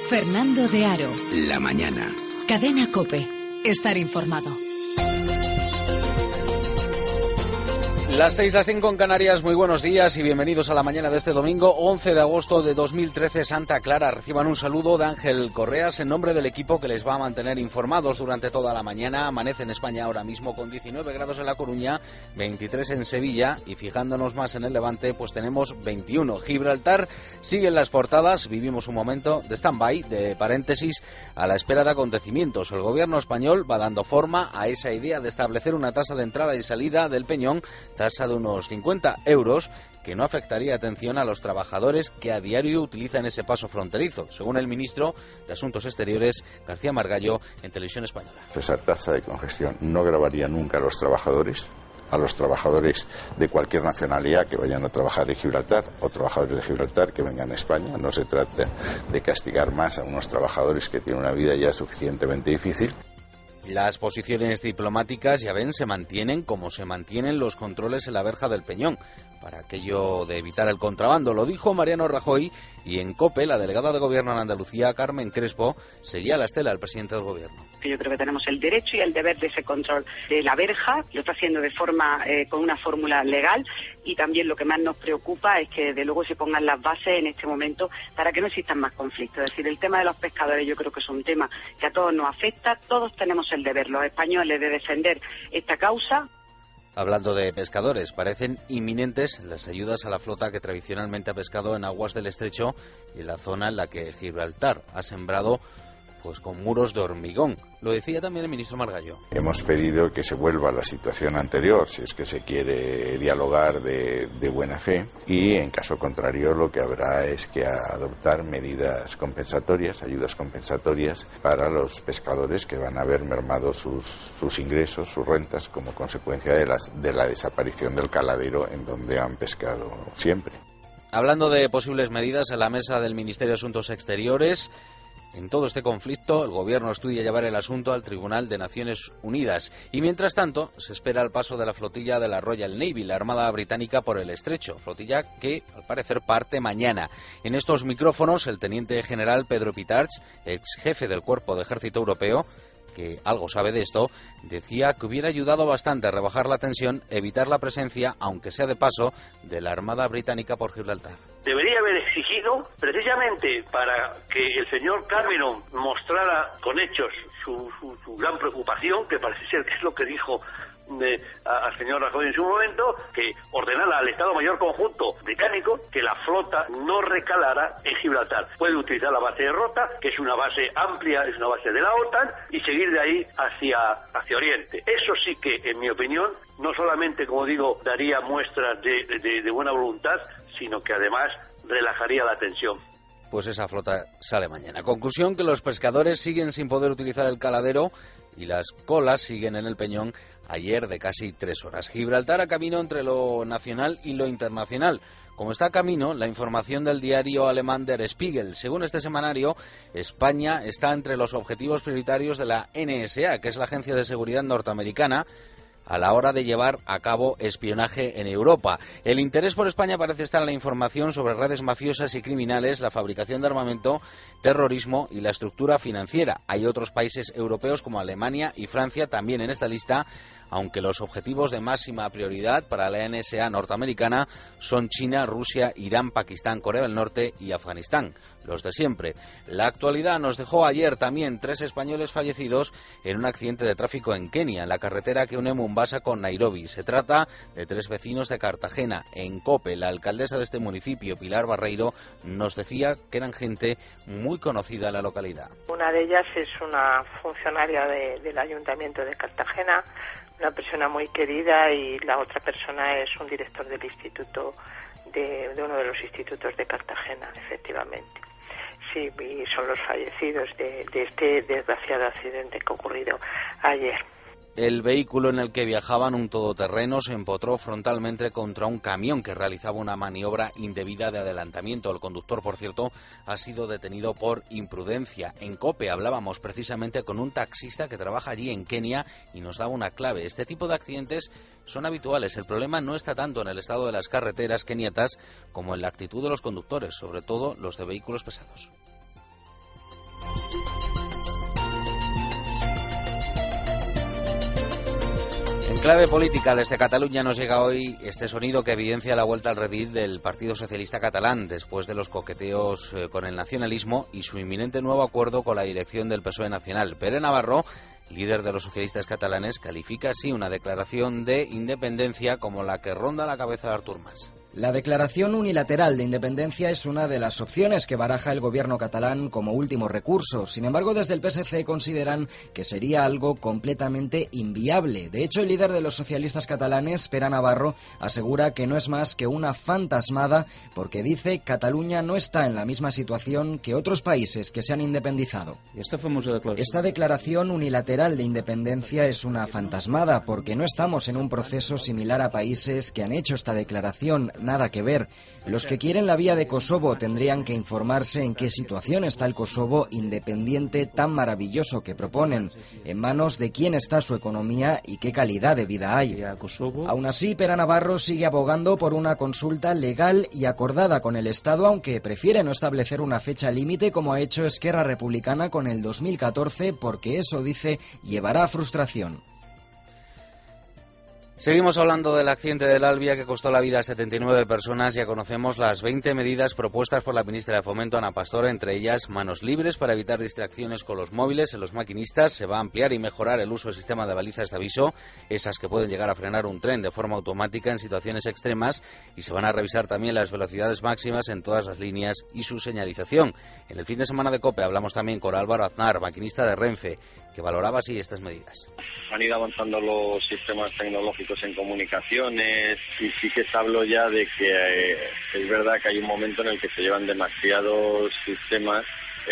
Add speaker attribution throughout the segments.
Speaker 1: Fernando de Aro.
Speaker 2: La mañana.
Speaker 1: Cadena COPE. Estar informado.
Speaker 3: Las 6, las 5 en Canarias, muy buenos días y bienvenidos a la mañana de este domingo 11 de agosto de 2013, Santa Clara. Reciban un saludo de Ángel Correas en nombre del equipo que les va a mantener informados durante toda la mañana. Amanece en España ahora mismo con 19 grados en La Coruña, 23 en Sevilla y fijándonos más en el Levante, pues tenemos 21. Gibraltar sigue en las portadas, vivimos un momento de stand-by, de paréntesis, a la espera de acontecimientos. El gobierno español va dando forma a esa idea de establecer una tasa de entrada y salida del Peñón, tasa de unos 50 euros, que no afectaría, atención, a los trabajadores que a diario utilizan ese paso fronterizo, según el ministro de Asuntos Exteriores, García Margallo, en Televisión Española.
Speaker 4: Esa tasa de congestión no gravaría nunca a los trabajadores de cualquier nacionalidad que vayan a trabajar en Gibraltar o trabajadores de Gibraltar que vengan a España. No se trata de castigar más a unos trabajadores que tienen una vida ya suficientemente difícil.
Speaker 3: Las posiciones diplomáticas, ya ven, se mantienen como se mantienen los controles en la verja del Peñón, para aquello de evitar el contrabando. Lo dijo Mariano Rajoy y en COPE, la delegada de Gobierno en Andalucía, Carmen Crespo, seguía la estela del presidente del Gobierno.
Speaker 5: Yo creo que tenemos el derecho y el deber de ese control de la verja, lo está haciendo de forma con una fórmula legal, y también lo que más nos preocupa es que de luego se pongan las bases en este momento para que no existan más conflictos. Es decir, el tema de los pescadores yo creo que es un tema que a todos nos afecta, todos tenemos el deber, los españoles, de defender esta causa.
Speaker 3: Hablando de pescadores, parecen inminentes las ayudas a la flota que tradicionalmente ha pescado en aguas del estrecho y en la zona en la que Gibraltar ha sembrado pues con muros de hormigón. Lo decía también el ministro Margallo.
Speaker 4: Hemos pedido que se vuelva a la situación anterior, si es que se quiere dialogar de buena fe, y en caso contrario lo que habrá es que adoptar medidas compensatorias, ayudas compensatorias para los pescadores que van a ver mermados sus ingresos, sus rentas, como consecuencia de la desaparición del caladero en donde han pescado siempre.
Speaker 3: Hablando de posibles medidas, en la mesa del Ministerio de Asuntos Exteriores, en todo este conflicto, el Gobierno estudia llevar el asunto al Tribunal de Naciones Unidas. Y mientras tanto, se espera el paso de la flotilla de la Royal Navy, la Armada Británica, por el estrecho. Flotilla que, al parecer, parte mañana. En estos micrófonos, el teniente general Pedro Pitarch, ex jefe del Cuerpo de Ejército Europeo, que algo sabe de esto, decía que hubiera ayudado bastante a rebajar la tensión, evitar la presencia, aunque sea de paso, de la Armada Británica por Gibraltar.
Speaker 6: Debería haber exigido, precisamente para que el señor Cameron mostrara con hechos su gran preocupación, que parece ser que es lo que dijo al señor Rajoy en su momento, que ordenara al Estado Mayor Conjunto británico que la flota no recalara en Gibraltar. Puede utilizar la base de Rota, que es una base amplia, es una base de la OTAN, y seguir de ahí hacia Oriente. Eso sí que, en mi opinión, no solamente, como digo, daría muestras de buena voluntad, sino que además relajaría la tensión.
Speaker 3: Pues esa flota sale mañana. Conclusión, que los pescadores siguen sin poder utilizar el caladero y las colas siguen en el Peñón ayer de casi 3 horas. Gibraltar a camino entre lo nacional y lo internacional. Como está a camino, la información del diario alemán Der Spiegel. Según este semanario, España está entre los objetivos prioritarios de la NSA, que es la agencia de seguridad norteamericana, a la hora de llevar a cabo espionaje en Europa. El interés por España parece estar en la información sobre redes mafiosas y criminales, la fabricación de armamento, terrorismo y la estructura financiera. Hay otros países europeos como Alemania y Francia también en esta lista, aunque los objetivos de máxima prioridad para la NSA norteamericana son China, Rusia, Irán, Pakistán, Corea del Norte y Afganistán, los de siempre. La actualidad nos dejó ayer también 3 españoles fallecidos en un accidente de tráfico en Kenia, en la carretera que une Mombasa con Nairobi. Se trata de 3 vecinos de Cartagena. En COPE, la alcaldesa de este municipio, Pilar Barreiro, nos decía que eran gente muy conocida en la localidad.
Speaker 7: Una de ellas es una funcionaria del Ayuntamiento de Cartagena, una persona muy querida, y la otra persona es un director del instituto, de uno de los institutos de Cartagena, efectivamente. Sí, y son los fallecidos de este desgraciado accidente que ha ocurrido ayer.
Speaker 3: El vehículo en el que viajaban, un todoterreno, se empotró frontalmente contra un camión que realizaba una maniobra indebida de adelantamiento. El conductor, por cierto, ha sido detenido por imprudencia. En COPE hablábamos precisamente con un taxista que trabaja allí en Kenia y nos daba una clave. Este tipo de accidentes son habituales. El problema no está tanto en el estado de las carreteras keniatas como en la actitud de los conductores, sobre todo los de vehículos pesados. clave política desde Cataluña nos llega hoy este sonido que evidencia la vuelta al redil del Partido Socialista catalán después de los coqueteos con el nacionalismo y su inminente nuevo acuerdo con la dirección del PSOE nacional. Pere Navarro, líder de los socialistas catalanes, califica así una declaración de independencia como la que ronda la cabeza de Artur Mas.
Speaker 2: La declaración unilateral de independencia es una de las opciones que baraja el gobierno catalán como último recurso. Sin embargo, desde el PSC consideran que sería algo completamente inviable. De hecho, el líder de los socialistas catalanes, Pere Navarro, asegura que no es más que una fantasmada porque dice Cataluña no está en la misma situación que otros países que se han independizado. Esta declaración unilateral de independencia es una fantasmada porque no estamos en un proceso similar a países que han hecho esta declaración. Nada que ver. Los que quieren la vía de Kosovo tendrían que informarse en qué situación está el Kosovo independiente tan maravilloso que proponen, en manos de quién está su economía y qué calidad de vida hay. Aún así, Pere Navarro sigue abogando por una consulta legal y acordada con el Estado, aunque prefiere no establecer una fecha límite como ha hecho Esquerra Republicana con el 2014, porque eso, dice, llevará a frustración.
Speaker 3: Seguimos hablando del accidente del Albia que costó la vida a 79 personas. Ya conocemos las 20 medidas propuestas por la ministra de Fomento, Ana Pastor, entre ellas manos libres para evitar distracciones con los móviles en los maquinistas. Se va a ampliar y mejorar el uso del sistema de balizas de aviso, esas que pueden llegar a frenar un tren de forma automática en situaciones extremas, y se van a revisar también las velocidades máximas en todas las líneas y su señalización. En el fin de semana de COPE hablamos también con Álvaro Aznar, maquinista de Renfe, que valoraba así estas medidas.
Speaker 8: Han ido avanzando los sistemas tecnológicos en comunicaciones y sí que se habló ya de que es verdad que hay un momento en el que se llevan demasiados sistemas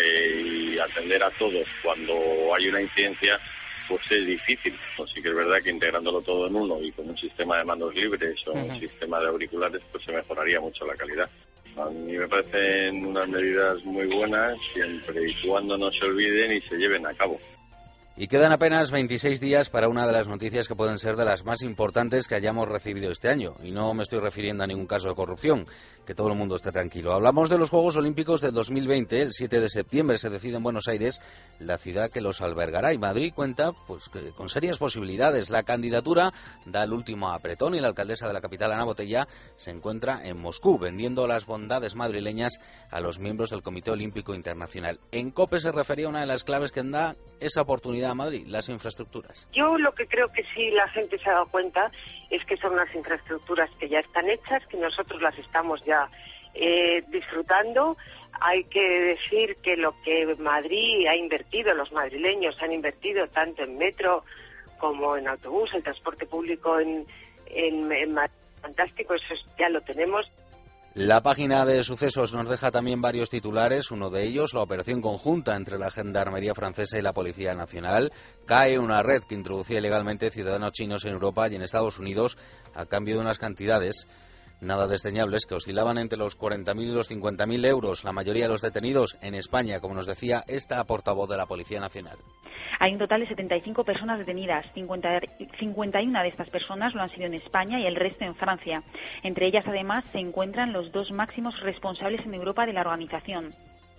Speaker 8: y atender a todos cuando hay una incidencia pues es difícil. Pues sí que es verdad que integrándolo todo en uno y con un sistema de manos libres o un sistema de auriculares pues se mejoraría mucho la calidad. A mí me parecen unas medidas muy buenas siempre y cuando no se olviden y se lleven a cabo.
Speaker 3: Y quedan apenas 26 días para una de las noticias que pueden ser de las más importantes que hayamos recibido este año. Y no me estoy refiriendo a ningún caso de corrupción, que todo el mundo esté tranquilo. Hablamos de los Juegos Olímpicos de 2020. El 7 de septiembre se decide en Buenos Aires la ciudad que los albergará. Y Madrid cuenta pues con serias posibilidades. La candidatura da el último apretón y la alcaldesa de la capital, Ana Botella, se encuentra en Moscú vendiendo las bondades madrileñas a los miembros del Comité Olímpico Internacional. En COPE se refería a una de las claves que da esa oportunidad a Madrid, las infraestructuras.
Speaker 5: Yo lo que creo que sí la gente se ha dado cuenta es que son unas infraestructuras que ya están hechas, que nosotros las estamos ya disfrutando. Hay que decir que lo que Madrid ha invertido, los madrileños han invertido tanto en metro como en autobús, el transporte público en Madrid, fantástico, eso ya lo tenemos.
Speaker 3: La página de sucesos nos deja también varios titulares, uno de ellos, la operación conjunta entre la Gendarmería francesa y la Policía Nacional. Cae una red que introducía ilegalmente ciudadanos chinos en Europa y en Estados Unidos a cambio de unas cantidades nada desdeñables que oscilaban entre los 40.000 y los 50.000 euros. La mayoría de los detenidos en España, como nos decía esta portavoz de la Policía Nacional.
Speaker 9: Hay un total de 75 personas detenidas. 51 de estas personas lo han sido en España y el resto en Francia. Entre ellas, además, se encuentran los dos máximos responsables en Europa de la organización.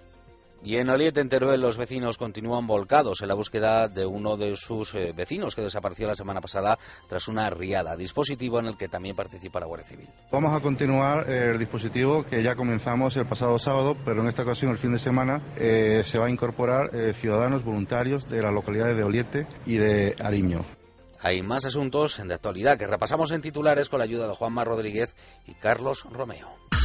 Speaker 3: Y en Oliete, en Teruel, los vecinos continúan volcados en la búsqueda de uno de sus vecinos que desapareció la semana pasada tras una riada, dispositivo en el que también participa la Guardia Civil.
Speaker 10: Vamos a continuar el dispositivo que ya comenzamos el pasado sábado, pero en esta ocasión, el fin de semana, se va a incorporar ciudadanos voluntarios de las localidades de Oliete y de Ariño.
Speaker 3: Hay más asuntos de actualidad que repasamos en titulares con la ayuda de Juanma Rodríguez y Carlos Romeo.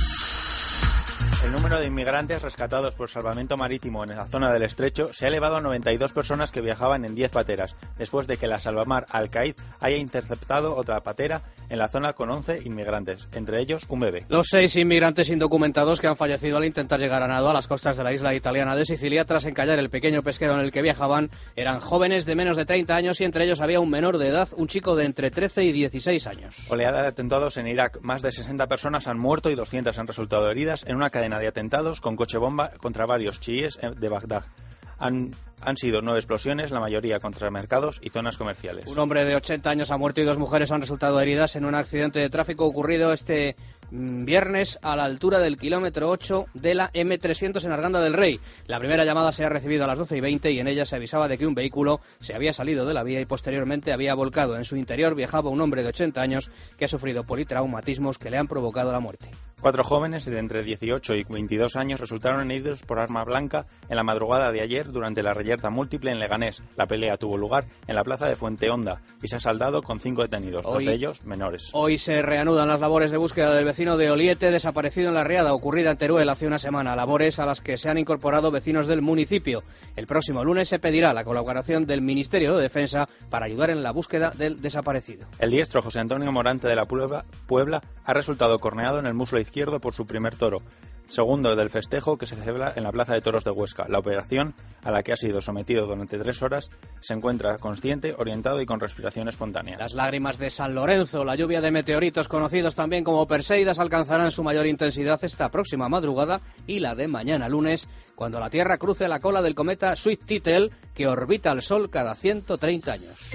Speaker 11: El número de inmigrantes rescatados por salvamento marítimo en la zona del Estrecho se ha elevado a 92 personas que viajaban en 10 pateras, después de que la Salvamar Al-Qaid haya interceptado otra patera en la zona con 11 inmigrantes, entre ellos un bebé.
Speaker 12: Los 6 inmigrantes indocumentados que han fallecido al intentar llegar a nado a las costas de la isla italiana de Sicilia tras encallar el pequeño pesquero en el que viajaban eran jóvenes de menos de 30 años y entre ellos había un menor de edad, un chico de entre 13 y 16 años.
Speaker 11: Oleada de atentados en Irak. Más de 60 personas han muerto y 200 han resultado heridas en una cadena de atentados con coche bomba contra varios chiíes de Bagdad. Han sido 9 explosiones, la mayoría contra mercados y zonas comerciales.
Speaker 12: Un hombre de 80 años ha muerto y 2 mujeres han resultado heridas en un accidente de tráfico ocurrido este viernes a la altura del kilómetro 8 de la M300 en Arganda del Rey. La primera llamada se ha recibido a las 12:20 y en ella se avisaba de que un vehículo se había salido de la vía y posteriormente había volcado. En su interior viajaba un hombre de 80 años que ha sufrido politraumatismos que le han provocado la muerte.
Speaker 11: 4 jóvenes de entre 18 y 22 años resultaron heridos por arma blanca en la madrugada de ayer durante la reyerta múltiple en Leganés. La pelea tuvo lugar en la plaza de Fuente Honda y se ha saldado con 5 detenidos, 2 de ellos menores.
Speaker 12: Hoy se reanudan las labores de búsqueda del vecino de Oliete desaparecido en la Riada, ocurrida en Teruel hace una semana. Labores a las que se han incorporado vecinos del municipio. El próximo lunes se pedirá la colaboración del Ministerio de Defensa para ayudar en la búsqueda del desaparecido.
Speaker 11: El diestro José Antonio Morante de la Puebla ha resultado corneado en el muslo izquierdo por su primer toro, segundo del festejo que se celebra en la Plaza de Toros de Huesca. La operación, a la que ha sido sometido durante 3 horas, se encuentra consciente, orientado y con respiración espontánea.
Speaker 12: Las lágrimas de San Lorenzo, la lluvia de meteoritos conocidos también como Perseidas, alcanzarán su mayor intensidad esta próxima madrugada y la de mañana lunes, cuando la Tierra cruce la cola del cometa Swift-Tittle, que orbita al Sol cada 130 años.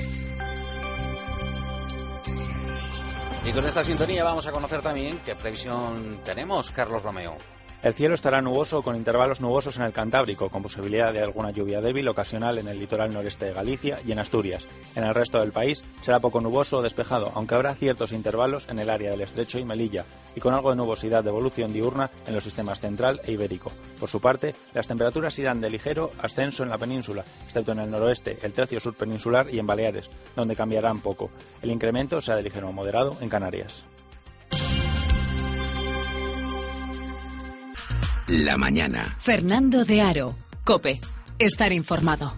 Speaker 3: Y con esta sintonía vamos a conocer también qué previsión tenemos, Carlos Romeo.
Speaker 11: El cielo estará nuboso con intervalos nubosos en el Cantábrico, con posibilidad de alguna lluvia débil ocasional en el litoral noreste de Galicia y en Asturias. En el resto del país será poco nuboso o despejado, aunque habrá ciertos intervalos en el área del Estrecho y Melilla, y con algo de nubosidad de evolución diurna en los sistemas central e ibérico. Por su parte, las temperaturas irán de ligero ascenso en la península, excepto en el noroeste, el tercio sur peninsular y en Baleares, donde cambiarán poco. El incremento será de ligero a moderado en Canarias.
Speaker 13: La mañana.
Speaker 1: Fernando de Aro, COPE. Estar informado.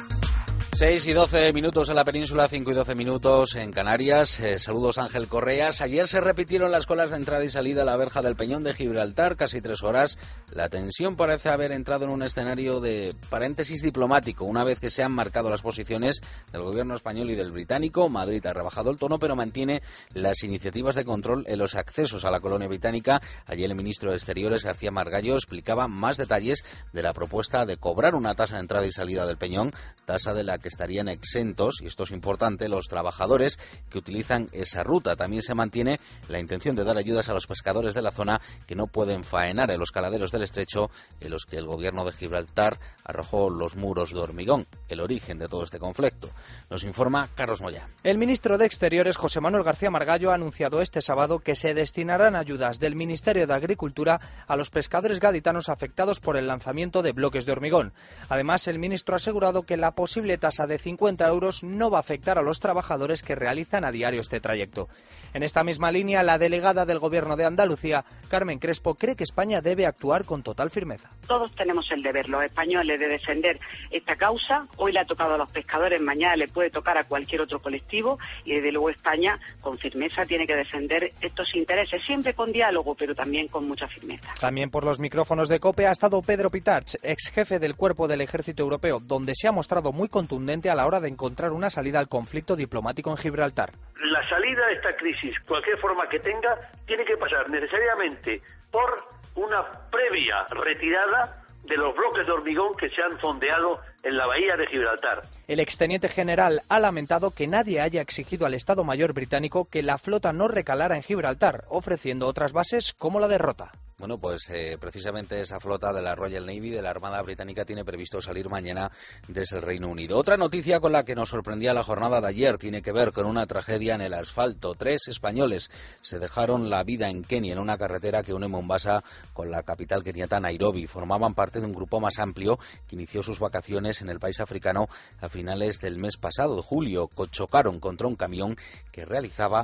Speaker 3: 6 y 12 minutos en la península, 5 y 12 minutos en Canarias. Saludos, Ángel Correas. Ayer se repitieron las colas de entrada y salida a la verja del Peñón de Gibraltar, casi 3 horas. La tensión parece haber entrado en un escenario de paréntesis diplomático. Una vez que se han marcado las posiciones del gobierno español y del británico, Madrid ha rebajado el tono, pero mantiene las iniciativas de control en los accesos a la colonia británica. Ayer el ministro de Exteriores, García Margallo, explicaba más detalles de la propuesta de cobrar una tasa de entrada y salida del Peñón, tasa de la que estarían exentos, y esto es importante, los trabajadores que utilizan esa ruta. También se mantiene la intención de dar ayudas a los pescadores de la zona que no pueden faenar en los caladeros del estrecho en los que el gobierno de Gibraltar arrojó los muros de hormigón, el origen de todo este conflicto. Nos informa Carlos Moya.
Speaker 14: El ministro de Exteriores, José Manuel García Margallo, ha anunciado este sábado que se destinarán ayudas del Ministerio de Agricultura a los pescadores gaditanos afectados por el lanzamiento de bloques de hormigón. Además, el ministro ha asegurado que la posible tasa de 50 euros no va a afectar a los trabajadores que realizan a diario este trayecto. En esta misma línea, la delegada del Gobierno de Andalucía, Carmen Crespo, cree que España debe actuar con total firmeza.
Speaker 5: Todos tenemos el deber, los españoles, de defender esta causa. Hoy le ha tocado a los pescadores, mañana le puede tocar a cualquier otro colectivo y desde luego España con firmeza tiene que defender estos intereses, siempre con diálogo, pero también con mucha firmeza.
Speaker 14: También por los micrófonos de COPE ha estado Pedro Pitarch, ex jefe del Cuerpo del Ejército Europeo, donde se ha mostrado muy contundente a la hora de encontrar una salida al conflicto diplomático en Gibraltar.
Speaker 6: La salida de esta crisis, cualquier forma que tenga, tiene que pasar necesariamente por una previa retirada de los bloques de hormigón que se han fondeado en la bahía de Gibraltar.
Speaker 14: El exteniente general ha lamentado que nadie haya exigido al Estado Mayor británico que la flota no recalara en Gibraltar, ofreciendo otras bases como la de Rota.
Speaker 3: Bueno, pues precisamente esa flota de la Royal Navy, de la Armada Británica, tiene previsto salir mañana desde el Reino Unido. Otra noticia con la que nos sorprendía la jornada de ayer tiene que ver con una tragedia en el asfalto. 3 españoles se dejaron la vida en Kenia, en una carretera que une Mombasa con la capital keniata, Nairobi. Formaban parte de un grupo más amplio que inició sus vacaciones en el país africano a finales del mes pasado, de julio. Chocaron contra un camión que realizaba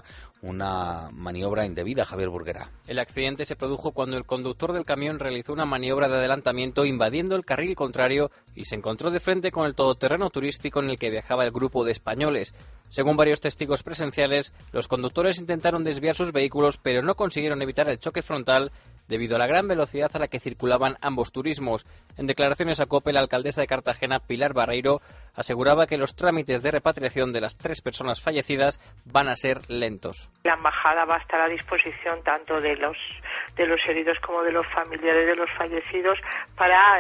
Speaker 3: una maniobra indebida. Javier Burguera.
Speaker 15: El accidente se produjo cuando el conductor del camión realizó una maniobra de adelantamiento invadiendo el carril contrario y se encontró de frente con el todoterreno turístico en el que viajaba el grupo de españoles. Según varios testigos presenciales, los conductores intentaron desviar sus vehículos pero no consiguieron evitar el choque frontal debido a la gran velocidad a la que circulaban ambos turismos. En declaraciones a COPE, la alcaldesa de Cartagena, Pilar Barreiro, aseguraba que los trámites de repatriación de las 3 personas fallecidas van a ser lentos.
Speaker 7: La embajada va a estar a disposición tanto de los heridos como de los familiares de los fallecidos para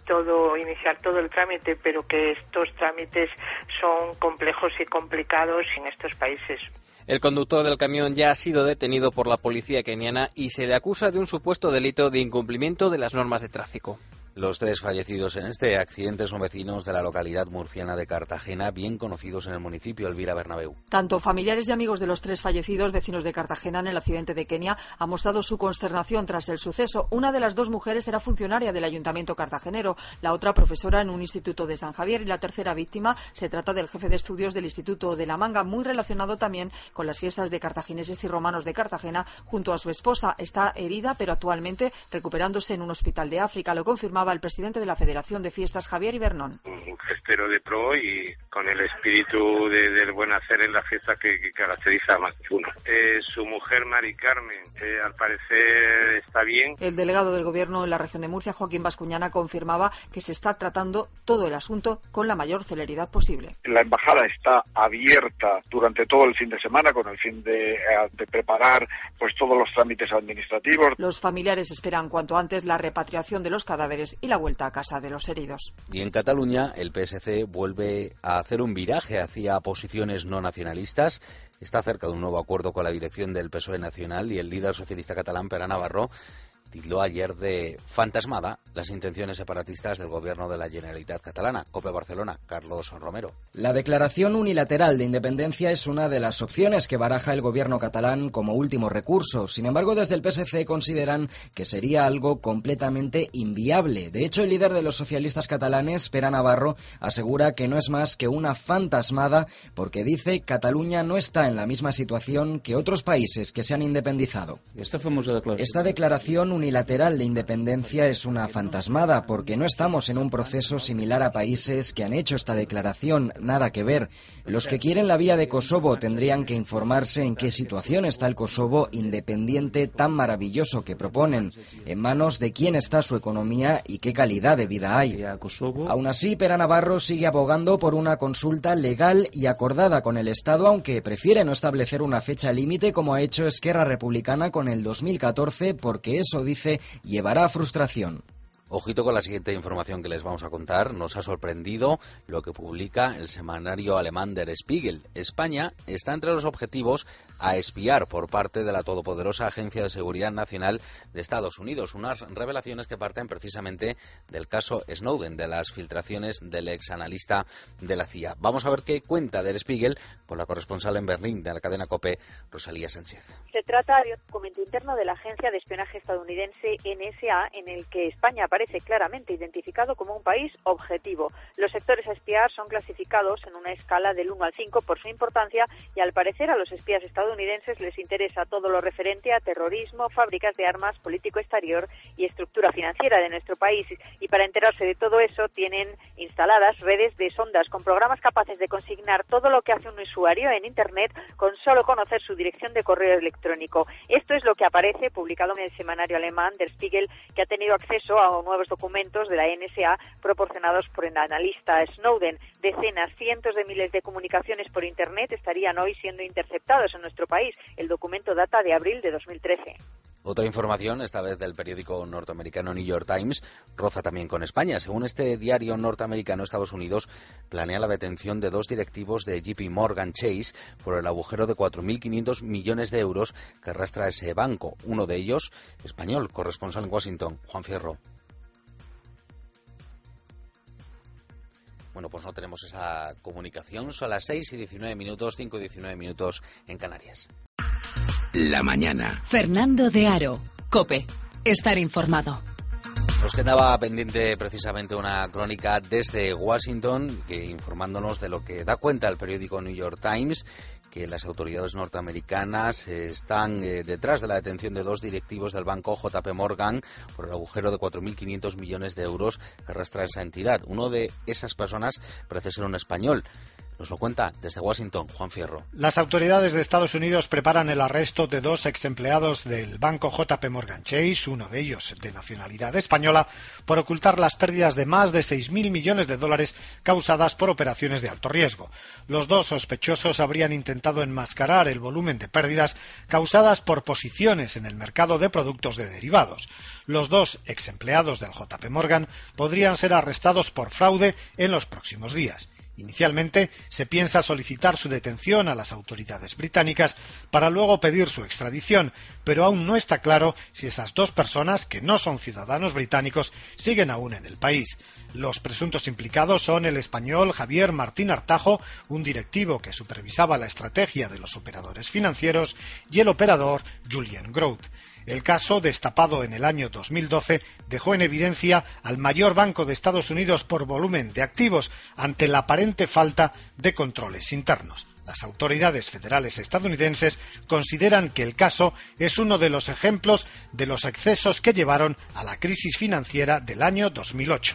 Speaker 7: iniciar todo el trámite, pero que estos trámites son complejos y complicados en estos países.
Speaker 15: El conductor del camión ya ha sido detenido por la policía keniana y se le acusa de un supuesto delito de incumplimiento de las normas de tráfico.
Speaker 3: Los 3 fallecidos en este accidente son vecinos de la localidad murciana de Cartagena, bien conocidos en el municipio. Elvira Bernabeu.
Speaker 13: Tanto familiares y amigos de los 3 fallecidos, vecinos de Cartagena en el accidente de Kenia, han mostrado su consternación tras el suceso. Una de las 2 mujeres era funcionaria del ayuntamiento cartagenero, la otra profesora en un instituto de San Javier, y la tercera víctima se trata del jefe de estudios del Instituto de la Manga, muy relacionado también con las fiestas de cartagineses y romanos de Cartagena, junto a su esposa. Está herida, pero actualmente recuperándose en un hospital de África. Lo confirmaba el presidente de la Federación de Fiestas, Javier Ibernón.
Speaker 16: Un gestero de pro y con el espíritu del buen hacer en la fiesta que caracteriza a más de uno. Su mujer, Mari Carmen, al parecer está bien.
Speaker 13: El delegado del Gobierno en la región de Murcia, Joaquín Bascuñana, confirmaba que se está tratando todo el asunto con la mayor celeridad posible.
Speaker 17: La embajada está abierta durante todo el fin de semana con el fin de preparar pues todos los trámites administrativos.
Speaker 13: Los familiares esperan cuanto antes la repatriación de los cadáveres y la vuelta a casa de los heridos.
Speaker 3: Y en Cataluña, el PSC vuelve a hacer un viraje hacia posiciones no nacionalistas. Está cerca de un nuevo acuerdo con la dirección del PSOE nacional y el líder socialista catalán, Pere Navarro, tildó ayer de fantasmada las intenciones separatistas del gobierno de la Generalitat catalana. COPE Barcelona, Carlos Romero.
Speaker 2: La declaración unilateral de independencia es una de las opciones que baraja el gobierno catalán como último recurso. Sin embargo, desde el PSC consideran que sería algo completamente inviable. De hecho, el líder de los socialistas catalanes, Pere Navarro, asegura que no es más que una fantasmada porque dice Cataluña no está en la misma situación que otros países que se han independizado. Esta declaración unilateral de independencia es una fantasmada porque no estamos en un proceso similar a países que han hecho esta declaración, nada que ver. Los que quieren la vía de Kosovo tendrían que informarse en qué situación está el Kosovo independiente tan maravilloso que proponen, en manos de quién está su economía y qué calidad de vida hay. Aún así, Pere Navarro sigue abogando por una consulta legal y acordada con el Estado, aunque prefiere no establecer una fecha límite como ha hecho Esquerra Republicana con el 2014, porque eso, dice, llevará a frustración.
Speaker 3: Ojito con la siguiente información que les vamos a contar. Nos ha sorprendido lo que publica el semanario alemán Der Spiegel. España está entre los objetivos a espiar por parte de la todopoderosa Agencia de Seguridad Nacional de Estados Unidos. Unas revelaciones que parten precisamente del caso Snowden, de las filtraciones del ex analista de la CIA. Vamos a ver qué cuenta Der Spiegel con la corresponsal en Berlín de la cadena COPE, Rosalía Sánchez.
Speaker 18: Se trata de un documento interno de la Agencia de Espionaje estadounidense NSA en el que España aparece claramente identificado como un país objetivo. Los sectores a espiar son clasificados en una escala del 1 al 5 por su importancia y al parecer a los espías estadounidenses les interesa todo lo referente a terrorismo, fábricas de armas, político exterior y estructura financiera de nuestro país. Y para enterarse de todo eso tienen instaladas redes de sondas con programas capaces de consignar todo lo que hace un usuario en Internet con solo conocer su dirección de correo electrónico. Esto es lo que aparece publicado en el semanario alemán Der Spiegel, que ha tenido acceso a nuevos documentos de la NSA proporcionados por el analista Snowden. Decenas, cientos de miles de comunicaciones por Internet estarían hoy siendo interceptados en nuestro país. El documento data de abril de 2013.
Speaker 3: Otra información, esta vez del periódico norteamericano New York Times, roza también con España. Según este diario norteamericano, Estados Unidos planea la detención de 2 directivos de JP Morgan Chase por el agujero de 4.500 millones de euros que arrastra ese banco. Uno de ellos, español, corresponsal en Washington, Juan Fierro. Bueno, pues no tenemos esa comunicación. Son las 6:19, 5:19 en Canarias.
Speaker 1: La mañana. Fernando de Aro, COPE. Estar informado.
Speaker 3: Nos quedaba pendiente precisamente una crónica desde Washington, informándonos de lo que da cuenta el periódico New York Times, que las autoridades norteamericanas están detrás de la detención de 2 directivos del banco JP Morgan por el agujero de 4.500 millones de euros que arrastra esa entidad. Uno de esas personas parece ser un español. Nos lo cuenta desde Washington Juan Fierro.
Speaker 19: Las autoridades de Estados Unidos preparan el arresto de 2 exempleados del banco JP Morgan Chase, uno de ellos de nacionalidad española, por ocultar las pérdidas de más de 6.000 millones de dólares causadas por operaciones de alto riesgo. Los 2 sospechosos habrían intentado enmascarar el volumen de pérdidas causadas por posiciones en el mercado de productos de derivados. Los 2 exempleados del JP Morgan podrían ser arrestados por fraude en los próximos días. Inicialmente se piensa solicitar su detención a las autoridades británicas para luego pedir su extradición, pero aún no está claro si esas 2 personas, que no son ciudadanos británicos, siguen aún en el país. Los presuntos implicados son el español Javier Martín Artajo, un directivo que supervisaba la estrategia de los operadores financieros, y el operador Julian Grout. El caso, destapado en el año 2012, dejó en evidencia al mayor banco de Estados Unidos por volumen de activos ante la aparente falta de controles internos. Las autoridades federales estadounidenses consideran que el caso es uno de los ejemplos de los excesos que llevaron a la crisis financiera del año 2008.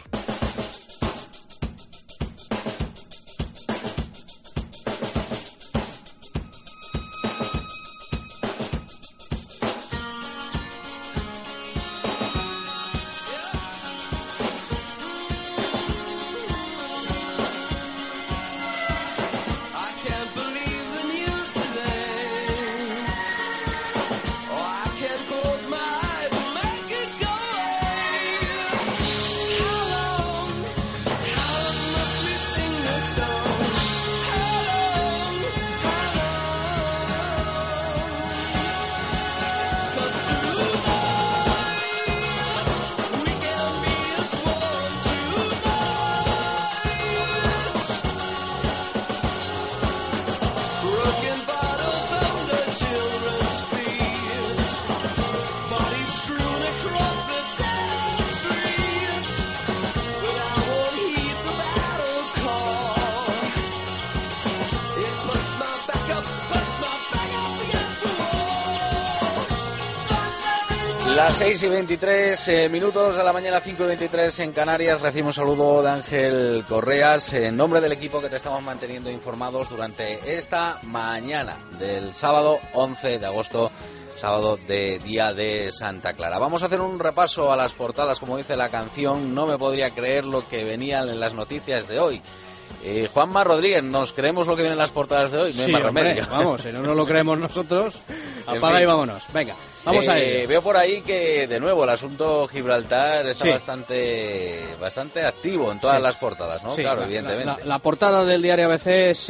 Speaker 3: Las 6:23 minutos de la mañana, 5:23 en Canarias. Recibo un saludo de Ángel Correas en nombre del equipo que te estamos manteniendo informados durante esta mañana del sábado 11 de agosto, sábado de Día de Santa Clara. Vamos a hacer un repaso a las portadas, como dice la canción. No me podría creer lo que venían en las noticias de hoy. Juanma Rodríguez, ¿nos creemos lo que viene en las portadas de hoy? No hay más remedio.
Speaker 12: Hombre, vamos, si no nos lo creemos nosotros, apaga y vámonos. Venga, vamos a ello.
Speaker 3: Veo por ahí que, de nuevo, el asunto Gibraltar está bastante activo en todas las portadas, ¿no? Sí, claro, evidentemente.
Speaker 12: La portada del diario ABC es,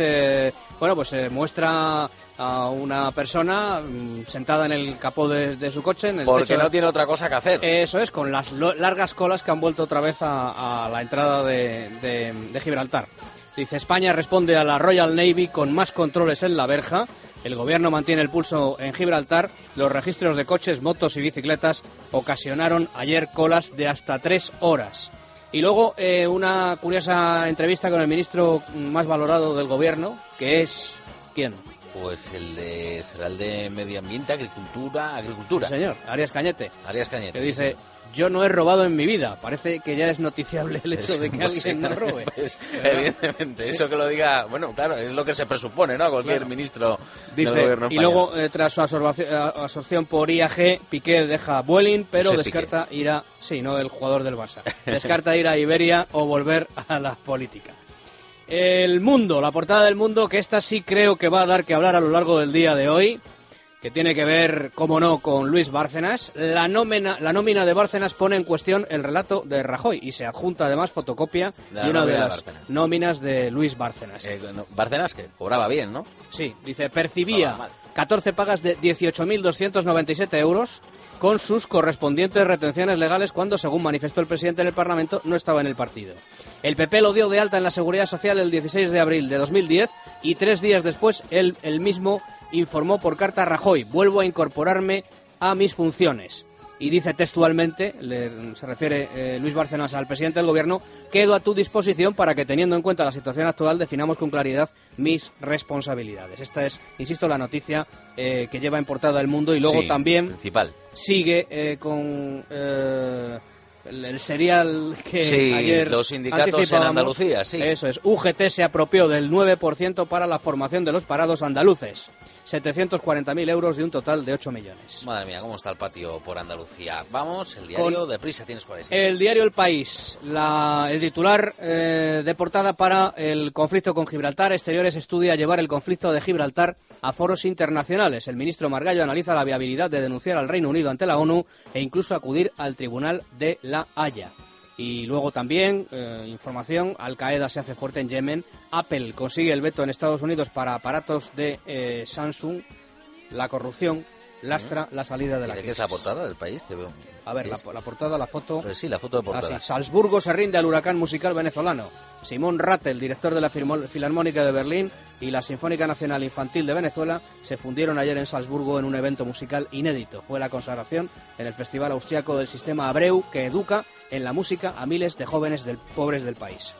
Speaker 12: muestra a una persona sentada en el capó de su coche.
Speaker 3: Porque no tiene otra cosa que hacer.
Speaker 12: Eso es, con las largas colas que han vuelto otra vez a la entrada de Gibraltar. Dice, España responde a la Royal Navy con más controles en la verja. El gobierno mantiene el pulso en Gibraltar. Los registros de coches, motos y bicicletas ocasionaron ayer colas de hasta 3 horas. Y luego una curiosa entrevista con el ministro más valorado del gobierno, que es... ¿quién?
Speaker 3: Pues será el de Medio Ambiente, Agricultura.
Speaker 12: Sí, señor, Arias Cañete. Que dice,
Speaker 3: sí.
Speaker 12: Yo no he robado en mi vida. Parece que ya es noticiable el hecho de que alguien no robe.
Speaker 3: Pues, evidentemente, sí. Eso que lo diga, bueno, claro, es lo que se presupone, ¿no? Cualquier ministro del gobierno español. Y
Speaker 12: luego, tras su absorción por IAG, Piqué deja Vueling, pero descarta ir a... Sí, no el jugador del Barça. Descarta ir a Iberia o volver a la política. El Mundo, la portada del Mundo, que esta sí creo que va a dar que hablar a lo largo del día de hoy, que tiene que ver, como no, con Luis Bárcenas. La nómina de Bárcenas pone en cuestión el relato de Rajoy y se adjunta además fotocopia de una de las nóminas de Luis Bárcenas.
Speaker 3: Bárcenas que cobraba bien, ¿no?
Speaker 12: Sí, dice, percibía 14 pagas de 18.297 euros con sus correspondientes retenciones legales cuando, según manifestó el presidente en el Parlamento, no estaba en el partido. El PP lo dio de alta en la Seguridad Social el 16 de abril de 2010 y 3 días después él mismo informó por carta a Rajoy, vuelvo a incorporarme a mis funciones. Y dice textualmente, se refiere Luis Bárcenas al presidente del gobierno, quedo a tu disposición para que, teniendo en cuenta la situación actual, definamos con claridad mis responsabilidades. Esta es, insisto, la noticia que lleva en portada El Mundo y luego también
Speaker 3: principal.
Speaker 12: Sigue con el serial que
Speaker 3: sí,
Speaker 12: ayer
Speaker 3: los sindicatos en Andalucía, sí.
Speaker 12: Eso es, UGT se apropió del 9% para la formación de los parados andaluces. 740.000 euros de un total de 8 millones.
Speaker 3: Madre mía, ¿cómo está el patio por Andalucía? Vamos, el diario deprisa, tienes por ahí.
Speaker 12: El diario El País, el titular de portada para el conflicto con Gibraltar. Exteriores estudia llevar el conflicto de Gibraltar a foros internacionales. El ministro Margallo analiza la viabilidad de denunciar al Reino Unido ante la ONU e incluso acudir al Tribunal de La Haya. Y luego también, información, Al-Qaeda se hace fuerte en Yemen, Apple consigue el veto en Estados Unidos para aparatos de Samsung, la corrupción lastra la salida de la crisis.
Speaker 3: ¿De qué es la portada del País? Que veo.
Speaker 12: A ver, la portada, la foto...
Speaker 3: Pero sí, la foto de portada.
Speaker 12: Salzburgo se rinde al huracán musical venezolano. Simón Rattel, director de la Filarmónica de Berlín y la Sinfónica Nacional Infantil de Venezuela, se fundieron ayer en Salzburgo en un evento musical inédito. Fue la consagración en el Festival Austriaco del Sistema Abreu, que educa en la música a miles de jóvenes pobres del país.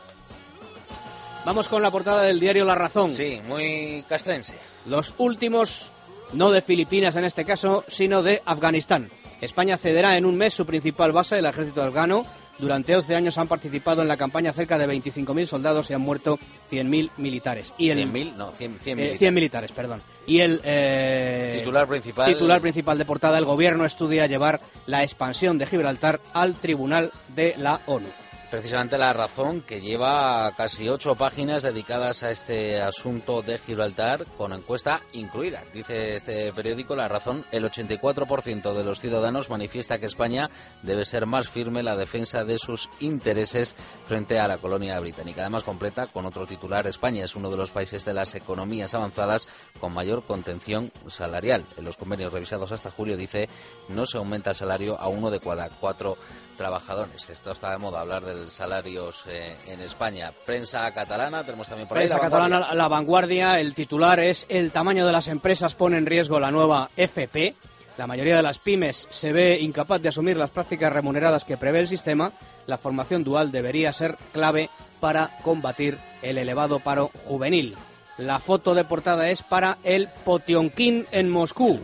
Speaker 12: Vamos con la portada del diario La Razón.
Speaker 3: Sí, muy castrense.
Speaker 12: Los últimos, no de Filipinas en este caso, sino de Afganistán. España cederá en un mes su principal base, el ejército afgano. Durante 11 años han participado en la campaña cerca de 25.000 soldados y han muerto 100.000 militares. Y
Speaker 3: 100.000, no, 100 militares.
Speaker 12: 100 militares, perdón. Y el
Speaker 3: titular
Speaker 12: principal de portada, el gobierno estudia llevar la expansión de Gibraltar al Tribunal de la ONU.
Speaker 3: Precisamente La Razón, que lleva casi 8 páginas dedicadas a este asunto de Gibraltar, con encuesta incluida. Dice este periódico, La Razón, el 84% de los ciudadanos manifiesta que España debe ser más firme en la defensa de sus intereses frente a la colonia británica. Además, completa con otro titular, España es uno de los países de las economías avanzadas con mayor contención salarial. En los convenios revisados hasta julio, dice, no se aumenta el salario a uno de cada 4 trabajadores. Esto está de moda, hablar de salarios en España. Prensa catalana, tenemos también por ahí
Speaker 12: Prensa catalana, La Vanguardia, el titular es: el tamaño de las empresas pone en riesgo la nueva FP. La mayoría de las pymes se ve incapaz de asumir las prácticas remuneradas que prevé el sistema. La formación dual debería ser clave para combatir el elevado paro juvenil. La foto de portada es para el Potionkin en Moscú.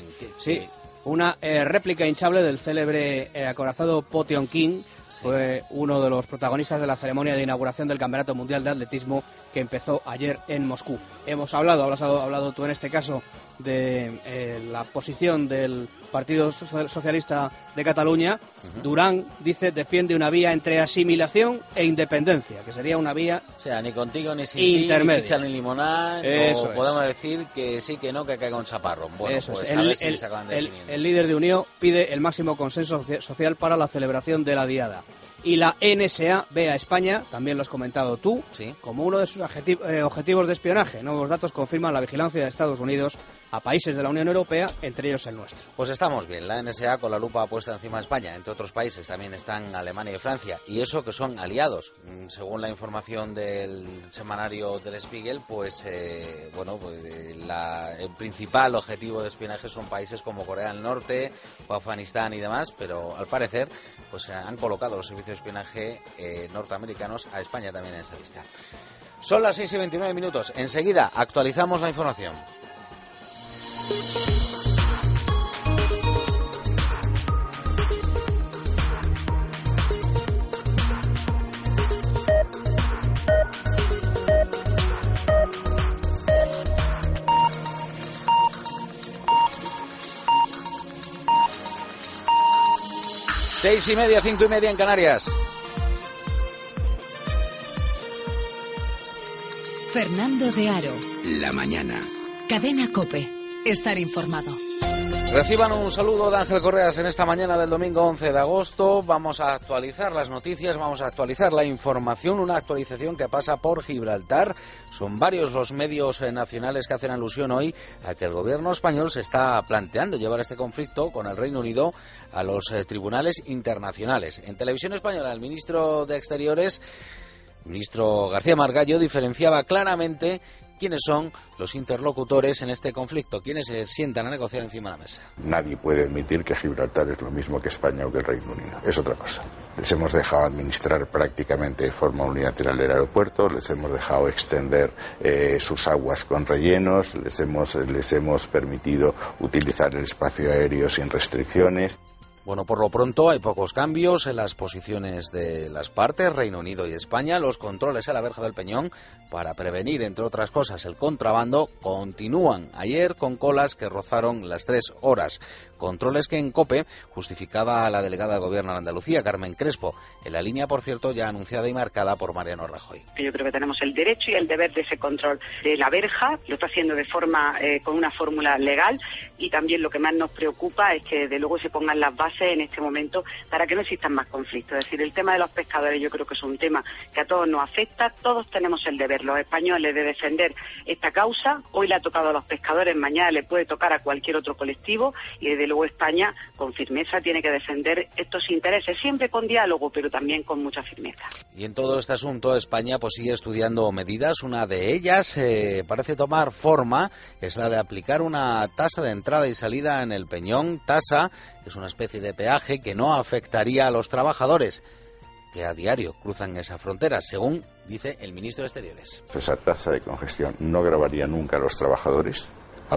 Speaker 12: Una réplica hinchable del célebre acorazado Potionkin. Fue uno de los protagonistas de la ceremonia de inauguración del Campeonato Mundial de Atletismo que empezó ayer en Moscú. Has hablado tú en este caso de la posición del Partido Socialista de Cataluña. Durán, dice, defiende una vía entre asimilación e independencia, que sería una vía,
Speaker 3: o sea, ni contigo ni sin ti, ni chicha ni limonada, o podemos decir que sí, que no, que caiga un chaparrón. Bueno,
Speaker 12: eso
Speaker 3: pues
Speaker 12: es.
Speaker 3: a ver si se acaban definiendo.
Speaker 12: El líder de Unió pide el máximo consenso social para la celebración de la diada. Y la NSA ve a España, también lo has comentado tú, como uno de sus objetivos de espionaje. Nuevos datos confirman la vigilancia de Estados Unidos a países de la Unión Europea, entre ellos el nuestro.
Speaker 3: Pues estamos bien, la NSA con la lupa puesta encima de España. Entre otros países también están Alemania y Francia, y eso que son aliados. Según la información del semanario del Spiegel, pues el principal objetivo de espionaje son países como Corea del Norte o Afganistán y demás, pero al parecer pues han colocado los servicios de espionaje norteamericanos a España también en esa lista. Son las 6:29. Enseguida actualizamos la información. Seis y media, 5:30 en Canarias.
Speaker 1: Fernando de Aro. La mañana. Cadena COPE. Estar informado.
Speaker 3: Reciban un saludo de Ángel Correas en esta mañana del domingo 11 de agosto. Vamos a actualizar las noticias, vamos a actualizar la información, una actualización que pasa por Gibraltar. Son varios los medios nacionales que hacen alusión hoy a que el gobierno español se está planteando llevar este conflicto con el Reino Unido a los tribunales internacionales. En Televisión Española, el ministro de Exteriores, el ministro García Margallo, diferenciaba claramente quiénes son los interlocutores en este conflicto, quienes se sientan a negociar encima de la mesa.
Speaker 4: Nadie puede admitir que Gibraltar es lo mismo que España o que el Reino Unido. Es otra cosa. Les hemos dejado administrar prácticamente de forma unilateral el aeropuerto, les hemos dejado extender sus aguas con rellenos, les hemos permitido utilizar el espacio aéreo sin restricciones.
Speaker 3: Bueno, por lo pronto hay pocos cambios en las posiciones de las partes, Reino Unido y España. Los controles a la verja del Peñón para prevenir, entre otras cosas, el contrabando continúan ayer con colas que rozaron las 3 horas. Controles que en COPE justificaba la delegada del Gobierno de Andalucía, Carmen Crespo, en la línea, por cierto, ya anunciada y marcada por Mariano Rajoy.
Speaker 5: Yo creo que tenemos el derecho y el deber de ese control de la verja, lo está haciendo de forma con una fórmula legal, y también lo que más nos preocupa es que de luego se pongan las bases en este momento para que no existan más conflictos. Es decir, el tema de los pescadores yo creo que es un tema que a todos nos afecta, todos tenemos el deber, los españoles, de defender esta causa. Hoy le ha tocado a los pescadores, mañana le puede tocar a cualquier otro colectivo, y desde luego España con firmeza tiene que defender estos intereses, siempre con diálogo, pero también con mucha firmeza.
Speaker 3: Y en todo este asunto España pues sigue estudiando medidas. Una de ellas parece tomar forma, es la de aplicar una tasa de entrada y salida en el Peñón, tasa que es una especie de peaje que no afectaría a los trabajadores que a diario cruzan esa frontera, según dice el ministro de Exteriores.
Speaker 4: Esa tasa de congestión no gravaría nunca a los trabajadores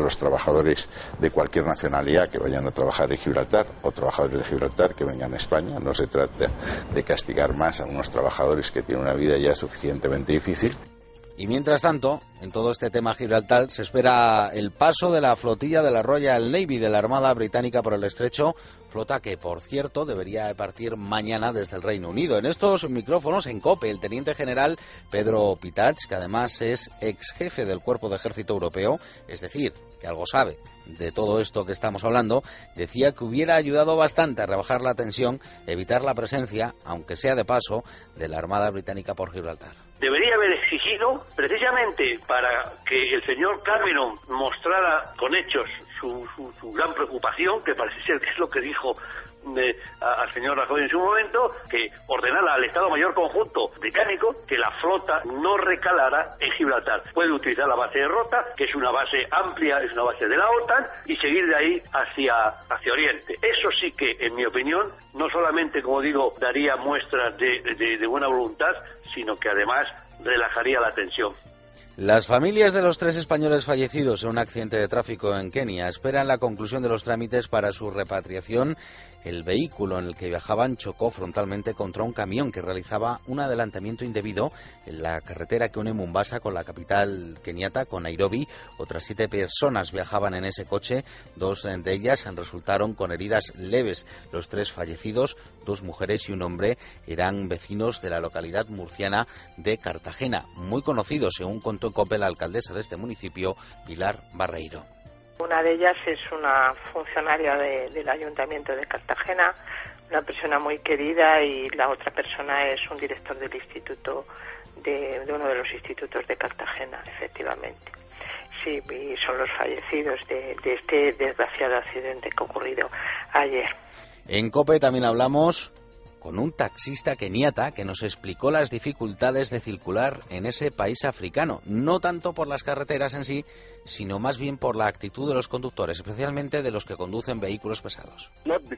Speaker 4: de cualquier nacionalidad que vayan a trabajar en Gibraltar, o trabajadores de Gibraltar que vengan a España. No se trata de castigar más a unos trabajadores que tienen una vida ya suficientemente difícil.
Speaker 3: Y mientras tanto, en todo este tema Gibraltar, se espera el paso de la flotilla de la Royal Navy de la Armada Británica por el estrecho, flota que, por cierto, debería partir mañana desde el Reino Unido. En estos micrófonos, en COPE, el teniente general Pedro Pitach, que además es ex jefe del Cuerpo de Ejército Europeo, es decir, que algo sabe de todo esto que estamos hablando, decía que hubiera ayudado bastante a rebajar la tensión, evitar la presencia, aunque sea de paso, de la Armada Británica por Gibraltar.
Speaker 6: Debería haber exigido, precisamente para que el señor Cameron mostrara con hechos su gran preocupación, que parece ser que es lo que dijo al señor Rajoy en su momento, que ordenara al Estado Mayor Conjunto británico que la flota no recalara en Gibraltar. Puede utilizar la base de Rota, que es una base amplia, es una base de la OTAN, y seguir de ahí hacia Oriente. Eso sí que, en mi opinión, no solamente, como digo, daría muestras de buena voluntad, sino que además relajaría la tensión.
Speaker 3: Las familias de los 3 españoles fallecidos en un accidente de tráfico en Kenia esperan la conclusión de los trámites para su repatriación. El vehículo en el que viajaban chocó frontalmente contra un camión que realizaba un adelantamiento indebido en la carretera que une Mombasa con la capital keniata, con Nairobi. Otras 7 personas viajaban en ese coche, 2 de ellas resultaron con heridas leves. Los 3 fallecidos, 2 mujeres y un hombre, eran vecinos de la localidad murciana de Cartagena, muy conocidos, según contó en COPE la alcaldesa de este municipio, Pilar Barreiro.
Speaker 7: Una de ellas es una funcionaria del Ayuntamiento de Cartagena, una persona muy querida, y la otra persona es un director del instituto, de uno de los institutos de Cartagena, efectivamente. Sí, y son los fallecidos de este desgraciado accidente que ha ocurrido ayer.
Speaker 3: En COPE también hablamos con un taxista keniata que nos explicó las dificultades de circular en ese país africano, no tanto por las carreteras en sí, sino más bien por la actitud de los conductores, especialmente de los que conducen vehículos pesados.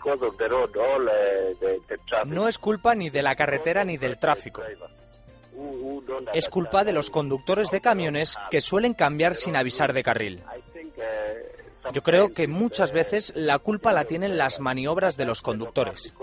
Speaker 14: No es culpa ni de la carretera ni del tráfico. Es culpa de los conductores de camiones que suelen cambiar sin avisar de carril. Yo creo que muchas veces la culpa la tienen las maniobras de los conductores.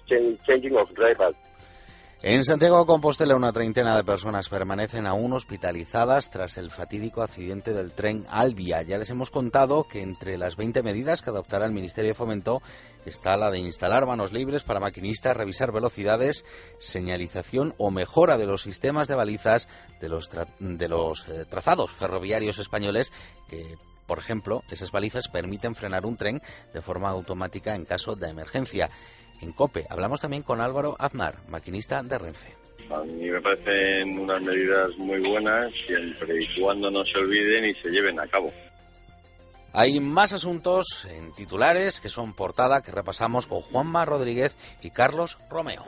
Speaker 3: En Santiago de Compostela, una treintena de personas permanecen aún hospitalizadas tras el fatídico accidente del tren Alvia. Ya les hemos contado que entre las 20 medidas que adoptará el Ministerio de Fomento está la de instalar manos libres para maquinistas, revisar velocidades, señalización o mejora de los sistemas de balizas de los trazados ferroviarios españoles que, por ejemplo, esas balizas permiten frenar un tren de forma automática en caso de emergencia. En COPE hablamos también con Álvaro Aznar, maquinista de Renfe.
Speaker 8: A mí me parecen unas medidas muy buenas, siempre y cuando no se olviden y se lleven a cabo.
Speaker 3: Hay más asuntos en titulares que son portada que repasamos con Juanma Rodríguez y Carlos Romeo.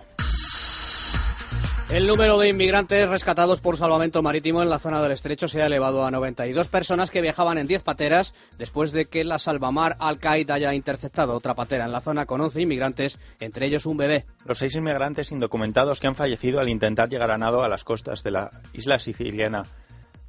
Speaker 12: El número de inmigrantes rescatados por salvamento marítimo en la zona del estrecho se ha elevado a 92 personas que viajaban en 10 pateras después de que la salvamar Al-Qaid haya interceptado otra patera en la zona con 11 inmigrantes, entre ellos un bebé.
Speaker 11: Los 6 inmigrantes indocumentados que han fallecido al intentar llegar a nado a las costas de la isla siciliana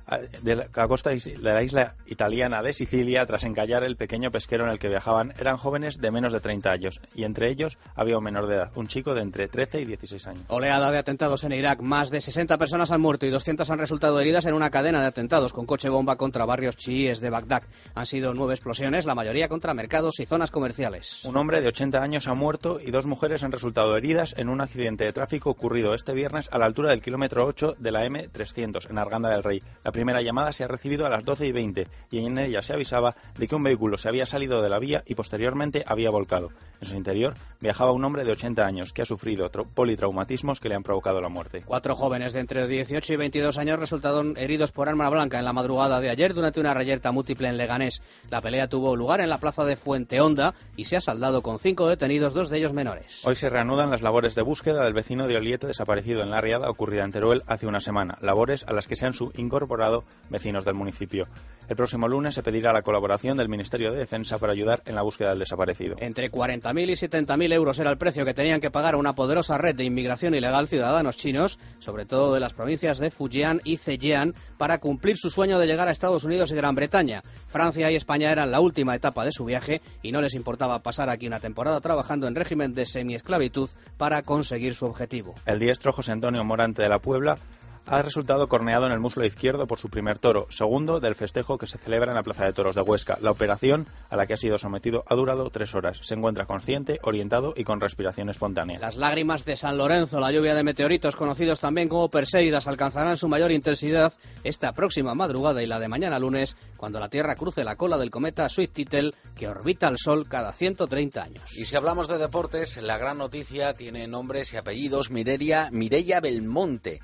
Speaker 11: de la costa de la isla italiana de Sicilia tras encallar el pequeño pesquero en el que viajaban. Eran jóvenes de menos de 30 años y entre ellos había un menor de edad, un chico de entre 13 y 16 años.
Speaker 12: Oleada de atentados en Irak. Más de 60 personas han muerto y 200 han resultado heridas en una cadena de atentados con coche bomba contra barrios chiíes de Bagdad. Han sido 9 explosiones, la mayoría contra mercados y zonas comerciales.
Speaker 11: Un hombre de 80 años ha muerto y 2 mujeres han resultado heridas en un accidente de tráfico ocurrido este viernes a la altura del kilómetro 8 de la M300 en Arganda del Rey. La primera llamada se ha recibido a las 12:20 y en ella se avisaba de que un vehículo se había salido de la vía y posteriormente había volcado. En su interior viajaba un hombre de 80 años que ha sufrido politraumatismos que le han provocado la muerte.
Speaker 12: 4 jóvenes de entre 18 y 22 años resultaron heridos por arma blanca en la madrugada de ayer durante una reyerta múltiple en Leganés. La pelea tuvo lugar en la plaza de Fuenteonda y se ha saldado con 5 detenidos, 2 de ellos menores.
Speaker 11: Hoy se reanudan las labores de búsqueda del vecino de Oliete desaparecido en la riada ocurrida en Teruel hace una semana, labores a las que se han incorporado vecinos del municipio. El próximo lunes se pedirá la colaboración del Ministerio de Defensa para ayudar en la búsqueda del desaparecido.
Speaker 12: Entre 40.000 y 70.000 euros era el precio que tenían que pagar a una poderosa red de inmigración ilegal ciudadanos chinos, sobre todo de las provincias de Fujian y Zhejiang, para cumplir su sueño de llegar a Estados Unidos y Gran Bretaña. Francia y España eran la última etapa de su viaje y no les importaba pasar aquí una temporada trabajando en régimen de semiesclavitud para conseguir su objetivo.
Speaker 11: El diestro José Antonio Morante de la Puebla ha resultado corneado en el muslo izquierdo por su primer toro, segundo del festejo que se celebra en la Plaza de Toros de Huesca. La operación, a la que ha sido sometido, ha durado 3 horas. Se encuentra consciente, orientado y con respiración espontánea.
Speaker 12: Las lágrimas de San Lorenzo, la lluvia de meteoritos, conocidos también como Perseidas, alcanzarán su mayor intensidad esta próxima madrugada y la de mañana lunes, cuando la Tierra cruce la cola del cometa Swift-Tittle, que orbita el Sol cada 130 años.
Speaker 3: Y si hablamos de deportes, la gran noticia tiene nombres y apellidos. Mireia Belmonte.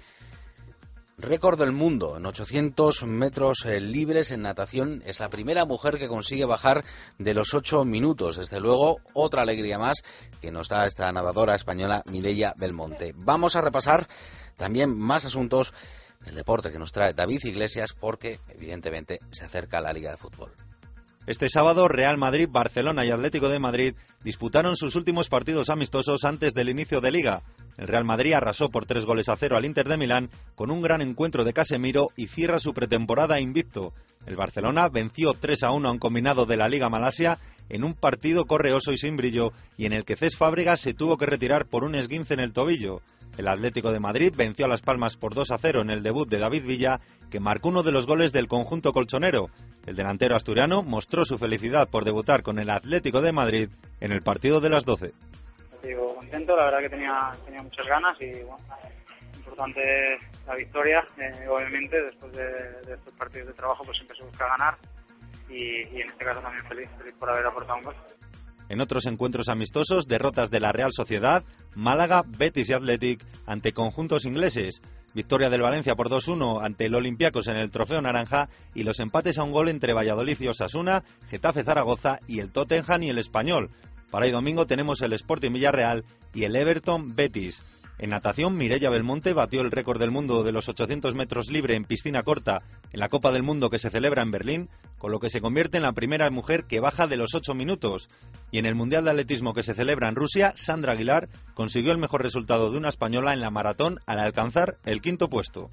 Speaker 3: Récord del mundo en 800 metros libres en natación. Es la primera mujer que consigue bajar de los 8 minutos. Desde luego, otra alegría más que nos da esta nadadora española Mireia Belmonte. Vamos a repasar también más asuntos del deporte que nos trae David Iglesias, porque evidentemente se acerca la Liga de Fútbol.
Speaker 20: Este sábado, Real Madrid, Barcelona y Atlético de Madrid disputaron sus últimos partidos amistosos antes del inicio de Liga. El Real Madrid arrasó por 3-0 al Inter de Milán con un gran encuentro de Casemiro y cierra su pretemporada invicto. El Barcelona venció 3-1 a un combinado de la Liga Malasia en un partido correoso y sin brillo y en el que Cesc Fábregas se tuvo que retirar por un esguince en el tobillo. El Atlético de Madrid venció a Las Palmas por 2-0 en el debut de David Villa, que marcó uno de los goles del conjunto colchonero. El delantero asturiano mostró su felicidad por debutar con el Atlético de Madrid en el partido de las 12.
Speaker 21: Digo, contento, la verdad que tenía muchas ganas y bueno, importante la victoria, obviamente después de estos partidos de trabajo pues siempre se busca ganar y en este caso también feliz por haber aportado un gol.
Speaker 20: En otros encuentros amistosos, derrotas de la Real Sociedad, Málaga, Betis y Athletic ante conjuntos ingleses. Victoria del Valencia por 2-1 ante el Olympiacos en el Trofeo Naranja y los empates a un gol entre Valladolid y Osasuna, Getafe Zaragoza y el Tottenham y el Español. Para hoy domingo tenemos el Sporting Villarreal y el Everton Betis. En natación, Mireia Belmonte batió el récord del mundo de los 800 metros libre en piscina corta en la Copa del Mundo que se celebra en Berlín, con lo que se convierte en la primera mujer que baja de los 8 minutos. Y en el Mundial de Atletismo que se celebra en Rusia, Sandra Aguilar consiguió el mejor resultado de una española en la maratón al alcanzar el 5º puesto.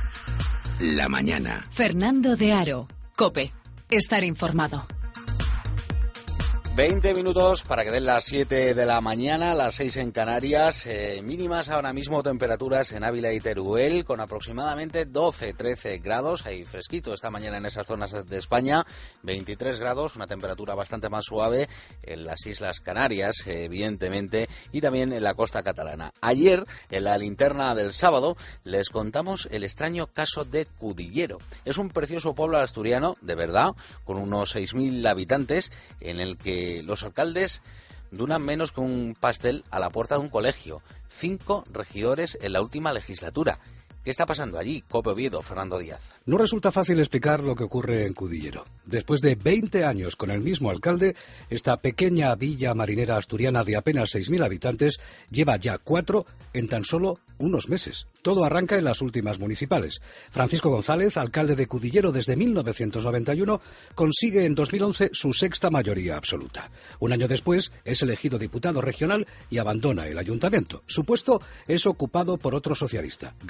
Speaker 1: La mañana. Fernando de Aro, COPE. Estar informado.
Speaker 3: 20 minutos para que den las 7 de la mañana, las 6 en Canarias. Mínimas ahora mismo temperaturas en Ávila y Teruel con aproximadamente 12-13 grados. Hay fresquito esta mañana en esas zonas de España. 23 grados, una temperatura bastante más suave en las Islas Canarias, evidentemente, y también en la costa catalana. Ayer, en la linterna del sábado, les contamos el extraño caso de Cudillero. Es un precioso pueblo asturiano, de verdad, con unos 6.000 habitantes, en el que los alcaldes duran menos que un pastel a la puerta de un colegio. 5 regidores en la última legislatura. ¿Qué está pasando allí? COPE Oviedo, Fernando Díaz.
Speaker 22: No resulta fácil explicar lo que ocurre en Cudillero. Después de 20 años con el mismo alcalde, esta pequeña villa marinera asturiana de apenas 6.000 habitantes lleva ya 4 en tan solo unos meses. Todo arranca en las últimas municipales. Francisco González, alcalde de Cudillero desde 1991, consigue en 2011 su 6ª mayoría absoluta. Un año después es elegido diputado regional y abandona el ayuntamiento. Su puesto es ocupado por otro socialista, Gabriel López.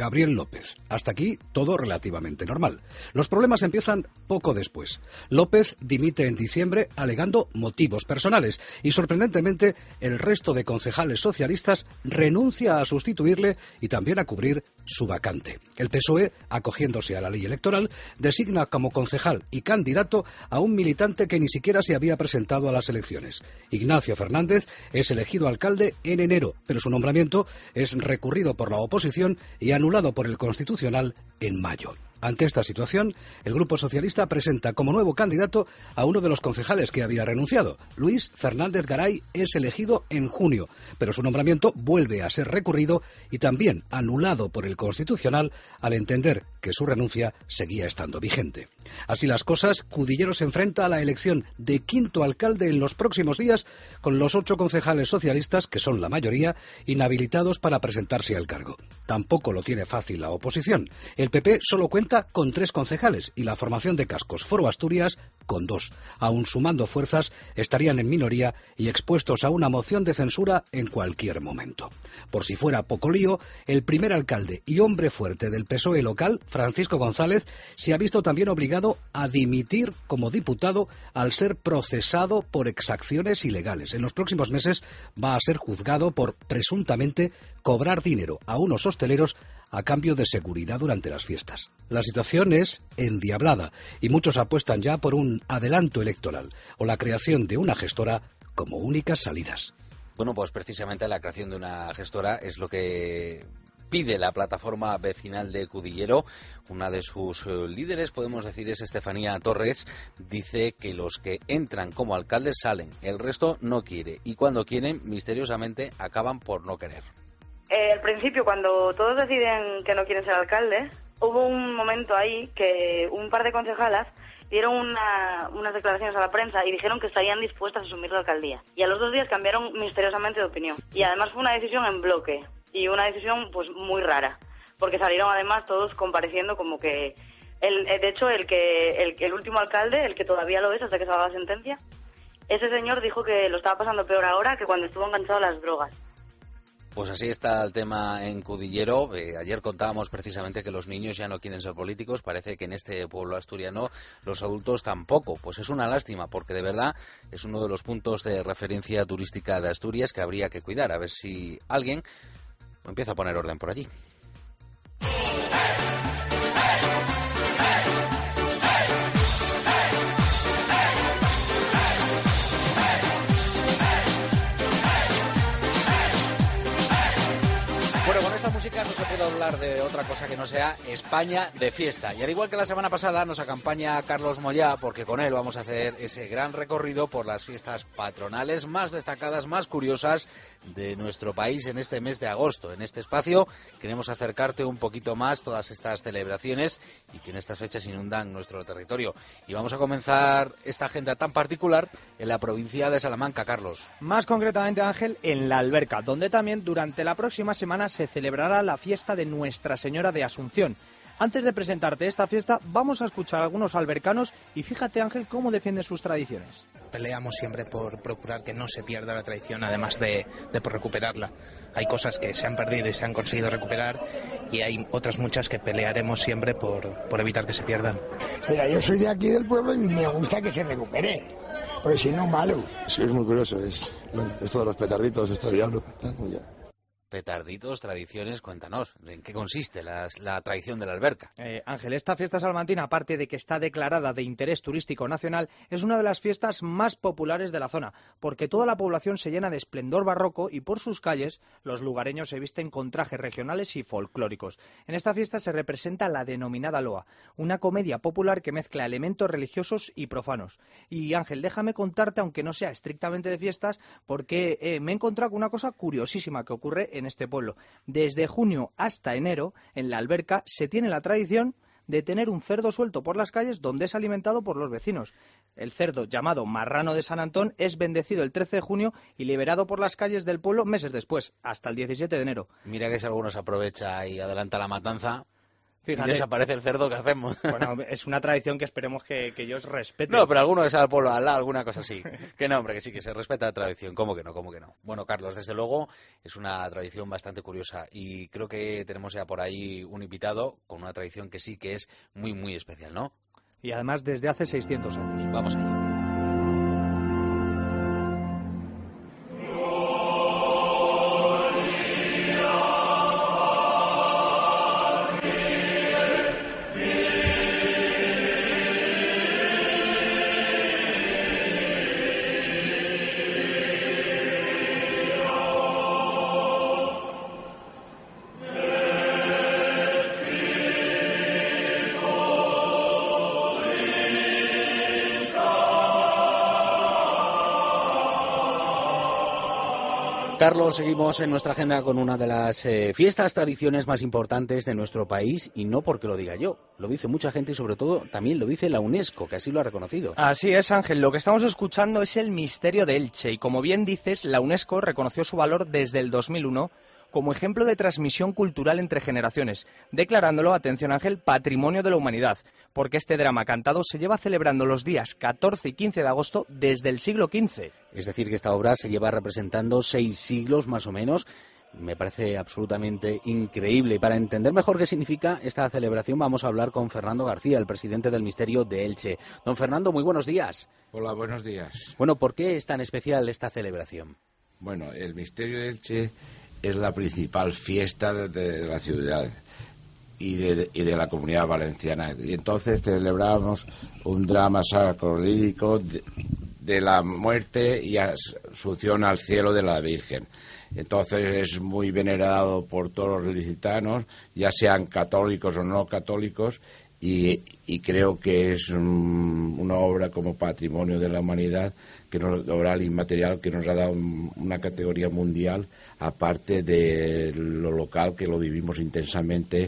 Speaker 22: López. Hasta aquí todo relativamente normal. Los problemas empiezan poco después. López dimite en diciembre alegando motivos personales y, sorprendentemente, el resto de concejales socialistas renuncia a sustituirle y también a cubrir su vacante. El PSOE, acogiéndose a la ley electoral, designa como concejal y candidato a un militante que ni siquiera se había presentado a las elecciones. Ignacio Fernández es elegido alcalde en enero, pero su nombramiento es recurrido por la oposición y anulado por el Constitucional en mayo. Ante esta situación, el Grupo Socialista presenta como nuevo candidato a uno de los concejales que había renunciado. Luis Fernández Garay es elegido en junio, pero su nombramiento vuelve a ser recurrido y también anulado por el Constitucional al entender que su renuncia seguía estando vigente. Así las cosas, Cudillero se enfrenta a la elección de quinto alcalde en los próximos días, con los 8 concejales socialistas, que son la mayoría, inhabilitados para presentarse al cargo. Tampoco lo tiene fácil la oposición. El PP solo cuenta con 3 concejales y la formación de Cascos Foro Asturias con 2. Aun sumando fuerzas, estarían en minoría y expuestos a una moción de censura en cualquier momento. Por si fuera poco lío, el primer alcalde y hombre fuerte del PSOE local, Francisco González, se ha visto también obligado a dimitir como diputado al ser procesado por exacciones ilegales. En los próximos meses va a ser juzgado por presuntamente cobrar dinero a unos hosteleros a cambio de seguridad durante las fiestas. La situación es endiablada y muchos apuestan ya por un adelanto electoral o la creación de una gestora como únicas salidas.
Speaker 3: Bueno, pues precisamente la creación de una gestora es lo que pide la plataforma vecinal de Cudillero. Una de sus líderes, podemos decir, es Estefanía Torres. Dice que los que entran como alcaldes salen, el resto no quiere y cuando quieren, misteriosamente, acaban por no querer.
Speaker 9: Al principio, cuando todos deciden que no quieren ser alcaldes, hubo un momento ahí que un par de concejalas dieron unas declaraciones a la prensa y dijeron que estarían dispuestas a asumir la alcaldía. Y a los 2 días cambiaron misteriosamente de opinión. Y además fue una decisión en bloque y una decisión pues muy rara, porque salieron además todos compareciendo como que de hecho el último alcalde, el que todavía lo es hasta que salga la sentencia, ese señor dijo que lo estaba pasando peor ahora que cuando estuvo enganchado a las drogas.
Speaker 3: Pues así está el tema en Cudillero. Ayer contábamos precisamente que los niños ya no quieren ser políticos. Parece que en este pueblo asturiano los adultos tampoco. Pues es una lástima, porque de verdad es uno de los puntos de referencia turística de Asturias que habría que cuidar. A ver si alguien empieza a poner orden por allí. Bueno, con esta música no se puede hablar de otra cosa que no sea España de fiesta. Y al igual que la semana pasada nos acompaña Carlos Moyá, porque con él vamos a hacer ese gran recorrido por las fiestas patronales más destacadas, más curiosas de nuestro país en este mes de agosto. En este espacio queremos acercarte un poquito más todas estas celebraciones y que en estas fechas inundan nuestro territorio. Y vamos a comenzar esta agenda tan particular en la provincia de Salamanca, Carlos.
Speaker 14: Más concretamente, Ángel, en La Alberca, donde también durante la próxima semana se celebrará la fiesta de Nuestra Señora de Asunción. Antes de presentarte esta fiesta, vamos a escuchar a algunos albercanos y fíjate, Ángel, cómo defienden sus tradiciones.
Speaker 10: Peleamos siempre por procurar que no se pierda la tradición, además de por recuperarla. Hay cosas que se han perdido y se han conseguido recuperar y hay otras muchas que pelearemos siempre por evitar que se pierdan.
Speaker 23: Mira, yo soy de aquí del pueblo y me gusta que se recupere, porque si no, malo.
Speaker 24: Sí, es muy curioso, es esto de los petarditos, esto de diablo.
Speaker 3: Petarditos, tradiciones, cuéntanos, ¿en qué consiste la tradición de la alberca?
Speaker 14: Ángel, esta fiesta salmantina, aparte de que está declarada de interés turístico nacional, es una de las fiestas más populares de la zona, porque toda la población se llena de esplendor barroco y por sus calles los lugareños se visten con trajes regionales y folclóricos. En esta fiesta se representa la denominada loa, una comedia popular que mezcla elementos religiosos y profanos. Y Ángel, déjame contarte, aunque no sea estrictamente de fiestas, porque me he encontrado con una cosa curiosísima que ocurre en este pueblo. Desde junio hasta enero, en La Alberca, se tiene la tradición de tener un cerdo suelto por las calles donde es alimentado por los vecinos. El cerdo, llamado marrano de San Antón, es bendecido el 13 de junio y liberado por las calles del pueblo meses después, hasta el 17 de enero.
Speaker 3: Mira que si alguno se aprovecha y adelanta la matanza. Fíjate. Y desaparece el cerdo, ¿qué hacemos?
Speaker 14: Bueno, es una tradición que esperemos que ellos respeten.
Speaker 3: No, pero alguno que sea al pueblo al lado, alguna cosa así. Que no, hombre, que sí, que se respeta la tradición. ¿Cómo que no? Bueno, Carlos, desde luego es una tradición bastante curiosa y creo que tenemos ya por ahí un invitado con una tradición que sí que es muy, muy especial, ¿no?
Speaker 14: Y además desde hace 600 años.
Speaker 3: Vamos allá. Carlos, seguimos en nuestra agenda con una de las fiestas, tradiciones más importantes de nuestro país, y no porque lo diga yo, lo dice mucha gente y sobre todo también lo dice la UNESCO, que así lo ha reconocido.
Speaker 14: Así es, Ángel, lo que estamos escuchando es el misterio de Elche, y como bien dices, la UNESCO reconoció su valor desde el 2001 como ejemplo de transmisión cultural entre generaciones, declarándolo, atención Ángel, Patrimonio de la Humanidad, porque este drama cantado se lleva celebrando los días 14 y 15 de agosto desde el siglo XV.
Speaker 3: Es decir, que esta obra se lleva representando 6 siglos más o menos. Me parece absolutamente increíble. Y para entender mejor qué significa esta celebración vamos a hablar con Fernando García, el presidente del Misterio de Elche. Don Fernando, muy buenos días.
Speaker 13: Hola, buenos días.
Speaker 3: Bueno, ¿por qué es tan especial esta celebración?
Speaker 13: Bueno, el Misterio de Elche es la principal fiesta de la ciudad y de la Comunidad Valenciana. Y entonces celebramos un drama sacro-lírico de la muerte y asunción al cielo de la Virgen. Entonces es muy venerado por todos los ilicitanos, ya sean católicos o no católicos, y creo que es una obra como Patrimonio de la Humanidad, oral e inmaterial, que nos ha dado una categoría mundial, aparte de lo local, que lo vivimos intensamente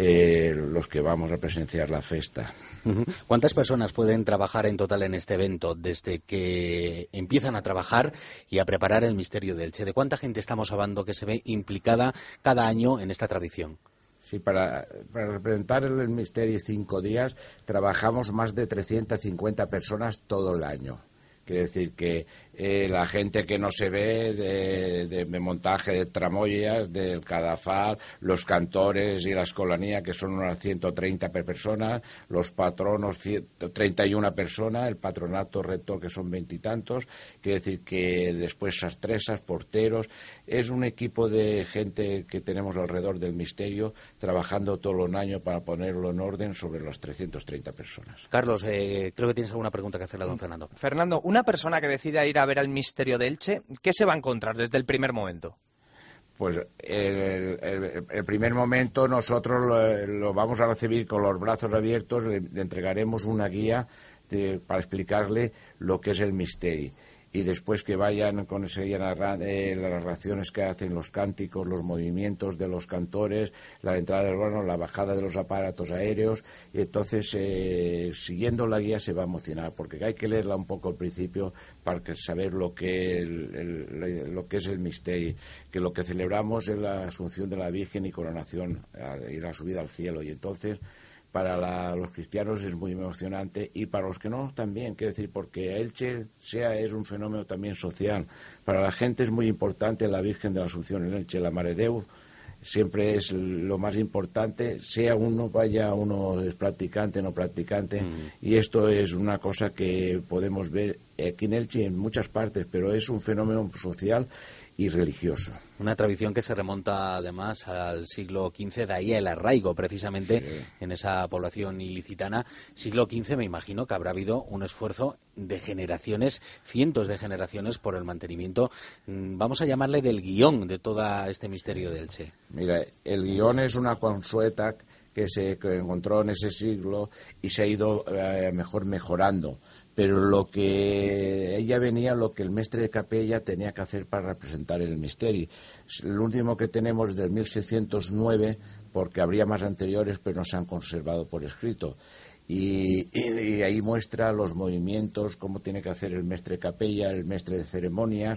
Speaker 13: los que vamos a presenciar la fiesta.
Speaker 3: ¿Cuántas personas pueden trabajar en total en este evento desde que empiezan a trabajar y a preparar el Misterio de Elche? ¿De cuánta gente estamos hablando que se ve implicada cada año en esta tradición?
Speaker 13: Sí, para representar el Misterio 5 días trabajamos más de 350 personas todo el año. Quiere decir que la gente que no se ve de montaje de tramoyas, del cadafal, los cantores y la escolanía, que son unas 130 personas, los patronos 31 personas, el patronato rector, que son 20 y tantos. Quiere decir que después sastresas, porteros, es un equipo de gente que tenemos alrededor del misterio trabajando todo el año para ponerlo en orden sobre las 330 personas.
Speaker 3: Carlos, creo que tienes alguna pregunta que hacerle a don Fernando.
Speaker 14: Fernando, una persona que decida ir a ver al Misterio de Elche, ¿qué se va a encontrar desde el primer momento?
Speaker 13: Pues el primer momento nosotros lo vamos a recibir con los brazos abiertos, le entregaremos una guía para explicarle lo que es el misterio. Y después que vayan con las narraciones que hacen, los cánticos, los movimientos de los cantores, la entrada del órgano, la bajada de los aparatos aéreos, y entonces siguiendo la guía se va a emocionar, porque hay que leerla un poco al principio para saber lo que es el misterio, que lo que celebramos es la Asunción de la Virgen y coronación y la subida al cielo, y entonces para los cristianos es muy emocionante y para los que no también, quiero decir, porque Elche es un fenómeno también social. Para la gente es muy importante la Virgen de la Asunción en Elche, la Mare Deu, siempre es lo más importante, sea uno es practicante o no practicante, y esto es una cosa que podemos ver aquí en Elche y en muchas partes, pero es un fenómeno social y religioso.
Speaker 3: Una tradición que se remonta además al siglo XV, de ahí el arraigo precisamente en esa población ilicitana. Siglo XV, me imagino que habrá habido un esfuerzo de generaciones, cientos de generaciones, por el mantenimiento, vamos a llamarle, del guión de todo este misterio de Elche.
Speaker 13: Mira, el guión es una consueta que se encontró en ese siglo y se ha ido mejorando. Pero lo que el mestre de capella tenía que hacer para representar el misterio. El último que tenemos es del 1609, porque habría más anteriores, pero no se han conservado por escrito. Y ahí muestra los movimientos, cómo tiene que hacer el mestre de capella, el mestre de ceremonias,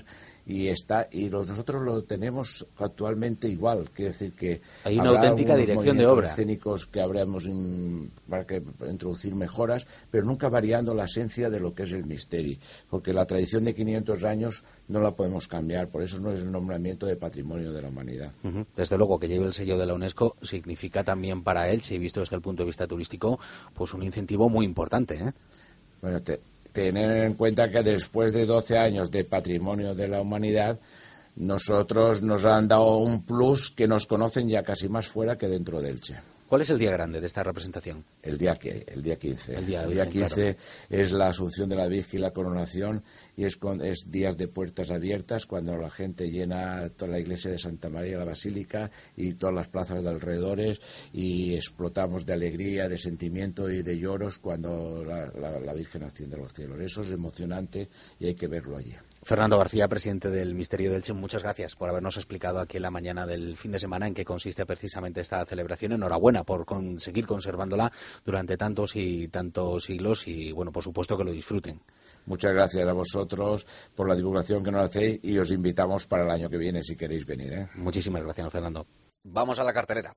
Speaker 13: y nosotros lo tenemos actualmente igual. Quiere decir que
Speaker 3: hay una auténtica dirección de obra,
Speaker 13: escénicos que habremos para que introducir mejoras, pero nunca variando la esencia de lo que es el misterio, porque la tradición de 500 años no la podemos cambiar, por eso no es el nombramiento de Patrimonio de la Humanidad.
Speaker 3: Desde luego que lleve el sello de la UNESCO significa también para Elche, visto desde el punto de vista turístico, pues un incentivo muy importante, ¿eh?
Speaker 13: Bueno, tener en cuenta que después de 12 años de Patrimonio de la Humanidad, nosotros nos han dado un plus que nos conocen ya casi más fuera que dentro de Elche.
Speaker 3: ¿Cuál es el día grande de esta representación?
Speaker 13: El día 15. El día 15 claro. Es la Asunción de la Virgen y la Coronación, y es días de puertas abiertas, cuando la gente llena toda la iglesia de Santa María, la Basílica y todas las plazas de alrededores, y explotamos de alegría, de sentimiento y de lloros cuando la Virgen asciende a los cielos. Eso es emocionante y hay que verlo allí.
Speaker 3: Fernando García, presidente del Misterio de Elche, muchas gracias por habernos explicado aquí en la mañana del fin de semana en qué consiste precisamente esta celebración. Enhorabuena por seguir conservándola durante tantos y tantos siglos y, bueno, por supuesto que lo disfruten.
Speaker 13: Muchas gracias a vosotros por la divulgación que nos hacéis y os invitamos para el año que viene si queréis venir, ¿eh?
Speaker 3: Muchísimas gracias, Fernando. Vamos a la cartelera.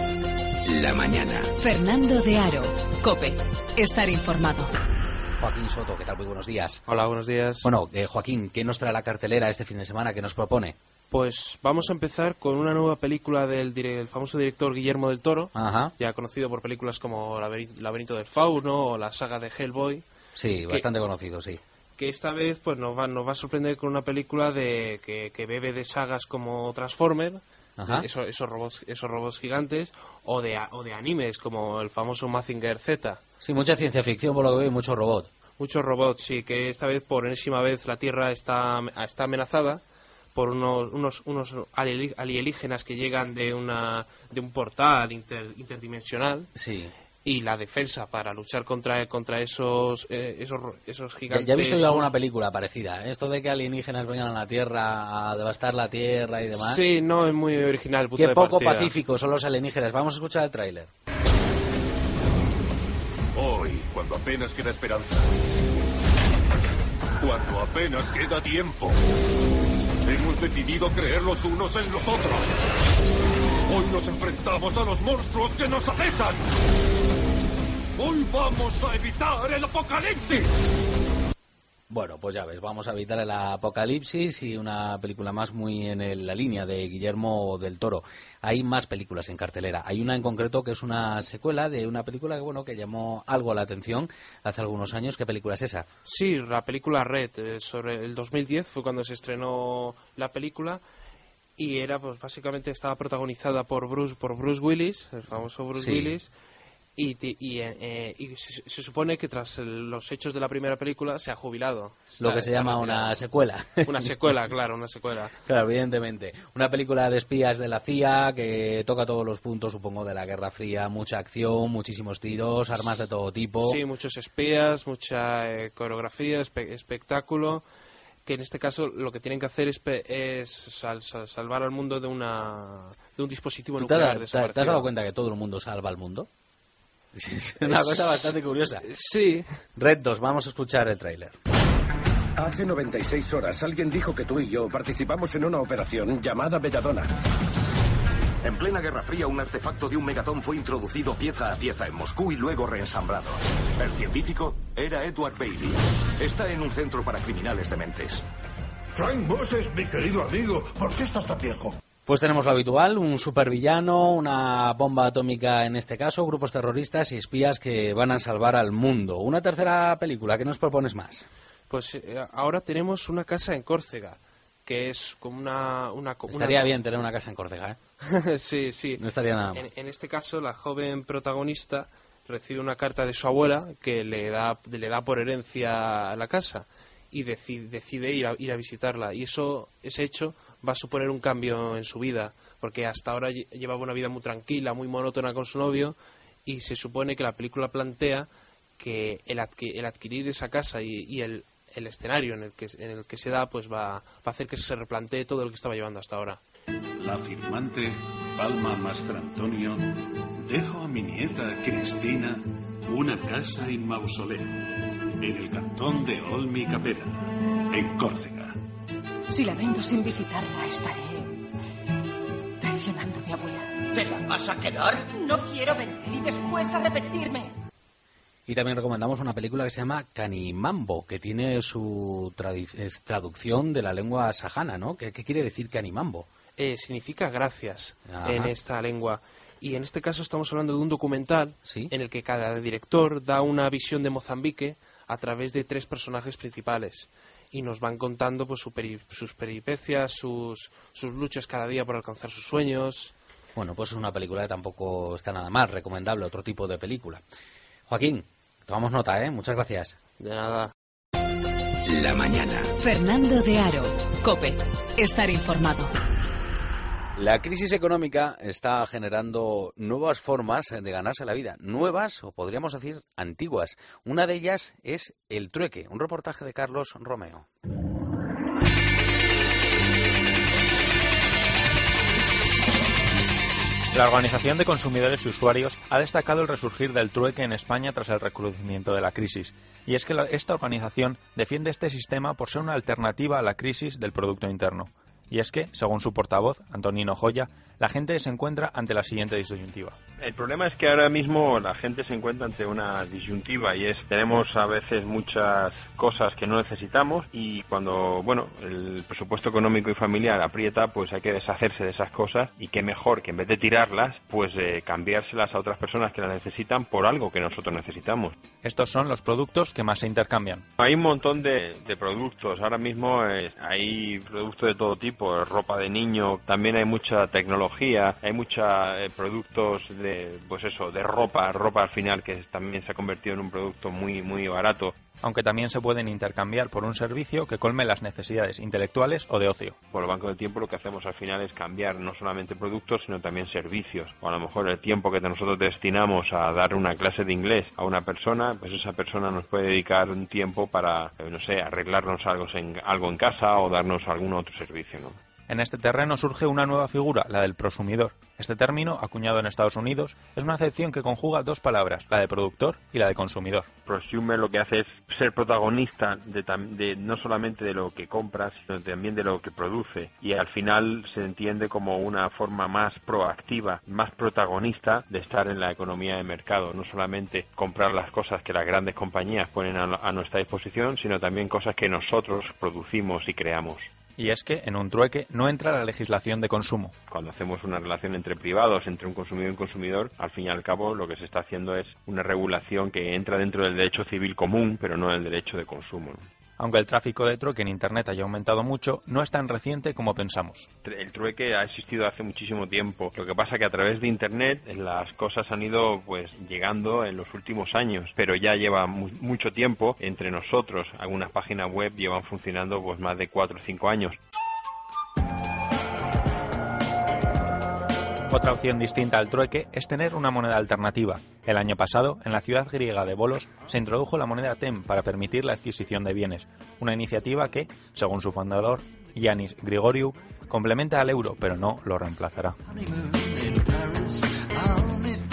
Speaker 1: La mañana. Fernando de Aro, COPE. Estar informado.
Speaker 3: Joaquín Soto, ¿qué tal? Muy buenos días.
Speaker 2: Hola, buenos días.
Speaker 3: Bueno, Joaquín, ¿qué nos trae la cartelera este fin de semana? ¿Qué nos propone?
Speaker 2: Pues vamos a empezar con una nueva película del famoso director Guillermo del Toro, ya conocido por películas como Laberinto del Fauno o la saga de Hellboy.
Speaker 3: Sí, bastante conocido, sí.
Speaker 2: Que esta vez pues nos va a sorprender con una película que bebe de sagas como Transformers, esos robots gigantes, o de animes como el famoso Mazinger Z.
Speaker 3: Sí, mucha ciencia ficción por lo que veo y mucho robot.
Speaker 2: Muchos robots, sí, que esta vez por enésima vez la Tierra está amenazada por unos alienígenas que llegan de un portal interdimensional.
Speaker 3: Sí.
Speaker 2: Y la defensa para luchar contra esos gigantes.
Speaker 3: Ya he visto yo alguna película parecida, ¿eh? Esto de que alienígenas vengan a la Tierra a devastar la Tierra y demás.
Speaker 2: Sí, no, es muy original.
Speaker 3: Qué poco pacíficos son los alienígenas. Vamos a escuchar el tráiler.
Speaker 15: Hoy, cuando apenas queda esperanza, cuando apenas queda tiempo, hemos decidido creer los unos en los otros. Hoy nos enfrentamos a los monstruos que nos acechan. Hoy vamos a evitar el apocalipsis.
Speaker 3: Bueno, pues ya ves, vamos a evitar el apocalipsis y una película más muy en la línea de Guillermo del Toro. Hay más películas en cartelera. Hay una en concreto que es una secuela de una película que llamó algo la atención hace algunos años. ¿Qué película es esa?
Speaker 2: Sí, la película Red, sobre el 2010 fue cuando se estrenó la película. Y era, pues básicamente estaba protagonizada por Bruce Willis, el famoso Bruce Willis, y se supone que tras los hechos de la primera película se ha jubilado.
Speaker 3: Lo que se llama una secuela.
Speaker 2: Una secuela, claro, una secuela.
Speaker 3: Claro, evidentemente. Una película de espías de la CIA que toca todos los puntos, supongo, de la Guerra Fría. Mucha acción, muchísimos tiros, armas de todo tipo.
Speaker 2: Sí, muchos espías, mucha coreografía, espectáculo. Que en este caso lo que tienen que hacer es salvar al mundo de un dispositivo nuclear desaparecido.
Speaker 3: ¿Te has dado cuenta que todo el mundo salva al mundo? Es una cosa bastante curiosa.
Speaker 2: Sí.
Speaker 3: Red 2, vamos a escuchar el tráiler.
Speaker 16: Hace 96 horas alguien dijo que tú y yo participamos en una operación llamada Belladonna. En plena Guerra Fría, un artefacto de un megatón fue introducido pieza a pieza en Moscú y luego reensamblado. El científico era Edward Bailey. Está en un centro para criminales dementes.
Speaker 17: Frank Moses, mi querido amigo, ¿por qué estás tan viejo?
Speaker 3: Pues tenemos lo habitual, un supervillano, una bomba atómica en este caso, grupos terroristas y espías que van a salvar al mundo. Una tercera película, ¿qué nos propones más?
Speaker 2: Pues ahora tenemos Una casa en Córcega, que es como una
Speaker 3: Estaría bien tener una casa en Córcega, ¿eh?
Speaker 2: Sí, sí.
Speaker 3: No estaría nada mal.
Speaker 2: En este caso, la joven protagonista recibe una carta de su abuela que le da por herencia a la casa y decide ir a visitarla. Y ese hecho va a suponer un cambio en su vida, porque hasta ahora llevaba una vida muy tranquila, muy monótona con su novio, y se supone que la película plantea que el adquirir esa casa y el escenario en el que se da, pues va a hacer que se replantee todo lo que estaba llevando hasta ahora.
Speaker 25: La firmante Palma Mastrantonio dejo a mi nieta Cristina una casa en mausoleo en el cantón de Olmi Capera, en Córcega.
Speaker 4: Si la vendo sin visitarla, estaré traicionando a mi abuela.
Speaker 5: ¿Te la vas a quedar?
Speaker 4: No quiero vender y después arrepentirme.
Speaker 3: Y también recomendamos una película que se llama Canimambo, que tiene su traducción de la lengua sajana, ¿no? ¿Qué quiere decir Canimambo?
Speaker 2: Significa gracias.
Speaker 3: Ajá.
Speaker 2: En esta lengua. Y en este caso estamos hablando de un documental en el que cada director da una visión de Mozambique a través de 3 personajes principales. Y nos van contando pues sus peripecias, sus luchas cada día por alcanzar sus sueños.
Speaker 3: Bueno, pues es una película que tampoco está nada mal, recomendable, otro tipo de película. Joaquín, tomamos nota, ¿eh? Muchas gracias.
Speaker 2: De nada.
Speaker 1: La mañana. Fernando de Aro. COPE. Estar informado.
Speaker 3: La crisis económica está generando nuevas formas de ganarse la vida. Nuevas, o podríamos decir antiguas. Una de ellas es el trueque. Un reportaje de Carlos Romeo.
Speaker 11: La Organización de Consumidores y Usuarios ha destacado el resurgir del trueque en España tras el recrudecimiento de la crisis. Y es que esta organización defiende este sistema por ser una alternativa a la crisis del Producto Interno. Y es que, según su portavoz, Antonino Joya, la gente se encuentra ante la siguiente disyuntiva.
Speaker 6: El problema es que ahora mismo la gente se encuentra ante una disyuntiva y es, tenemos a veces muchas cosas que no necesitamos y cuando, el presupuesto económico y familiar aprieta, pues hay que deshacerse de esas cosas y qué mejor que en vez de tirarlas, pues cambiárselas a otras personas que las necesitan por algo que nosotros necesitamos.
Speaker 11: Estos son los productos que más se intercambian.
Speaker 6: Hay un montón de productos, ahora mismo hay productos de todo tipo, ropa de niño, también hay mucha tecnología, hay muchos productos de ropa al final que también se ha convertido en un producto muy muy barato.
Speaker 11: Aunque también se pueden intercambiar por un servicio que colme las necesidades intelectuales o de ocio.
Speaker 6: Por el Banco del Tiempo lo que hacemos al final es cambiar no solamente productos sino también servicios. O a lo mejor el tiempo que nosotros destinamos a dar una clase de inglés a una persona, pues esa persona nos puede dedicar un tiempo para, arreglarnos algo en casa o darnos algún otro servicio, ¿no?
Speaker 11: En este terreno surge una nueva figura, la del prosumidor. Este término, acuñado en Estados Unidos, es una acepción que conjuga 2 palabras, la de productor y la de consumidor.
Speaker 6: Prosumer lo que hace es ser protagonista de no solamente de lo que compra, sino también de lo que produce. Y al final se entiende como una forma más proactiva, más protagonista de estar en la economía de mercado. No solamente comprar las cosas que las grandes compañías ponen a nuestra disposición, sino también cosas que nosotros producimos y creamos.
Speaker 11: Y es que en un trueque no entra la legislación de consumo.
Speaker 6: Cuando hacemos una relación entre privados, entre un consumidor y un consumidor, al fin y al cabo lo que se está haciendo es una regulación que entra dentro del derecho civil común, pero no del derecho de consumo, ¿no?
Speaker 11: Aunque el tráfico de trueque en Internet haya aumentado mucho, no es tan reciente como pensamos.
Speaker 6: El trueque ha existido hace muchísimo tiempo. Lo que pasa que a través de Internet las cosas han ido llegando en los últimos años, pero ya lleva mucho tiempo entre nosotros. Algunas páginas web llevan funcionando más de 4 o 5 años.
Speaker 11: Otra opción distinta al trueque es tener una moneda alternativa. El año pasado, en la ciudad griega de Volos, se introdujo la moneda TEM para permitir la adquisición de bienes, una iniciativa que, según su fundador, Yanis Grigoriou, complementa al euro, pero no lo reemplazará.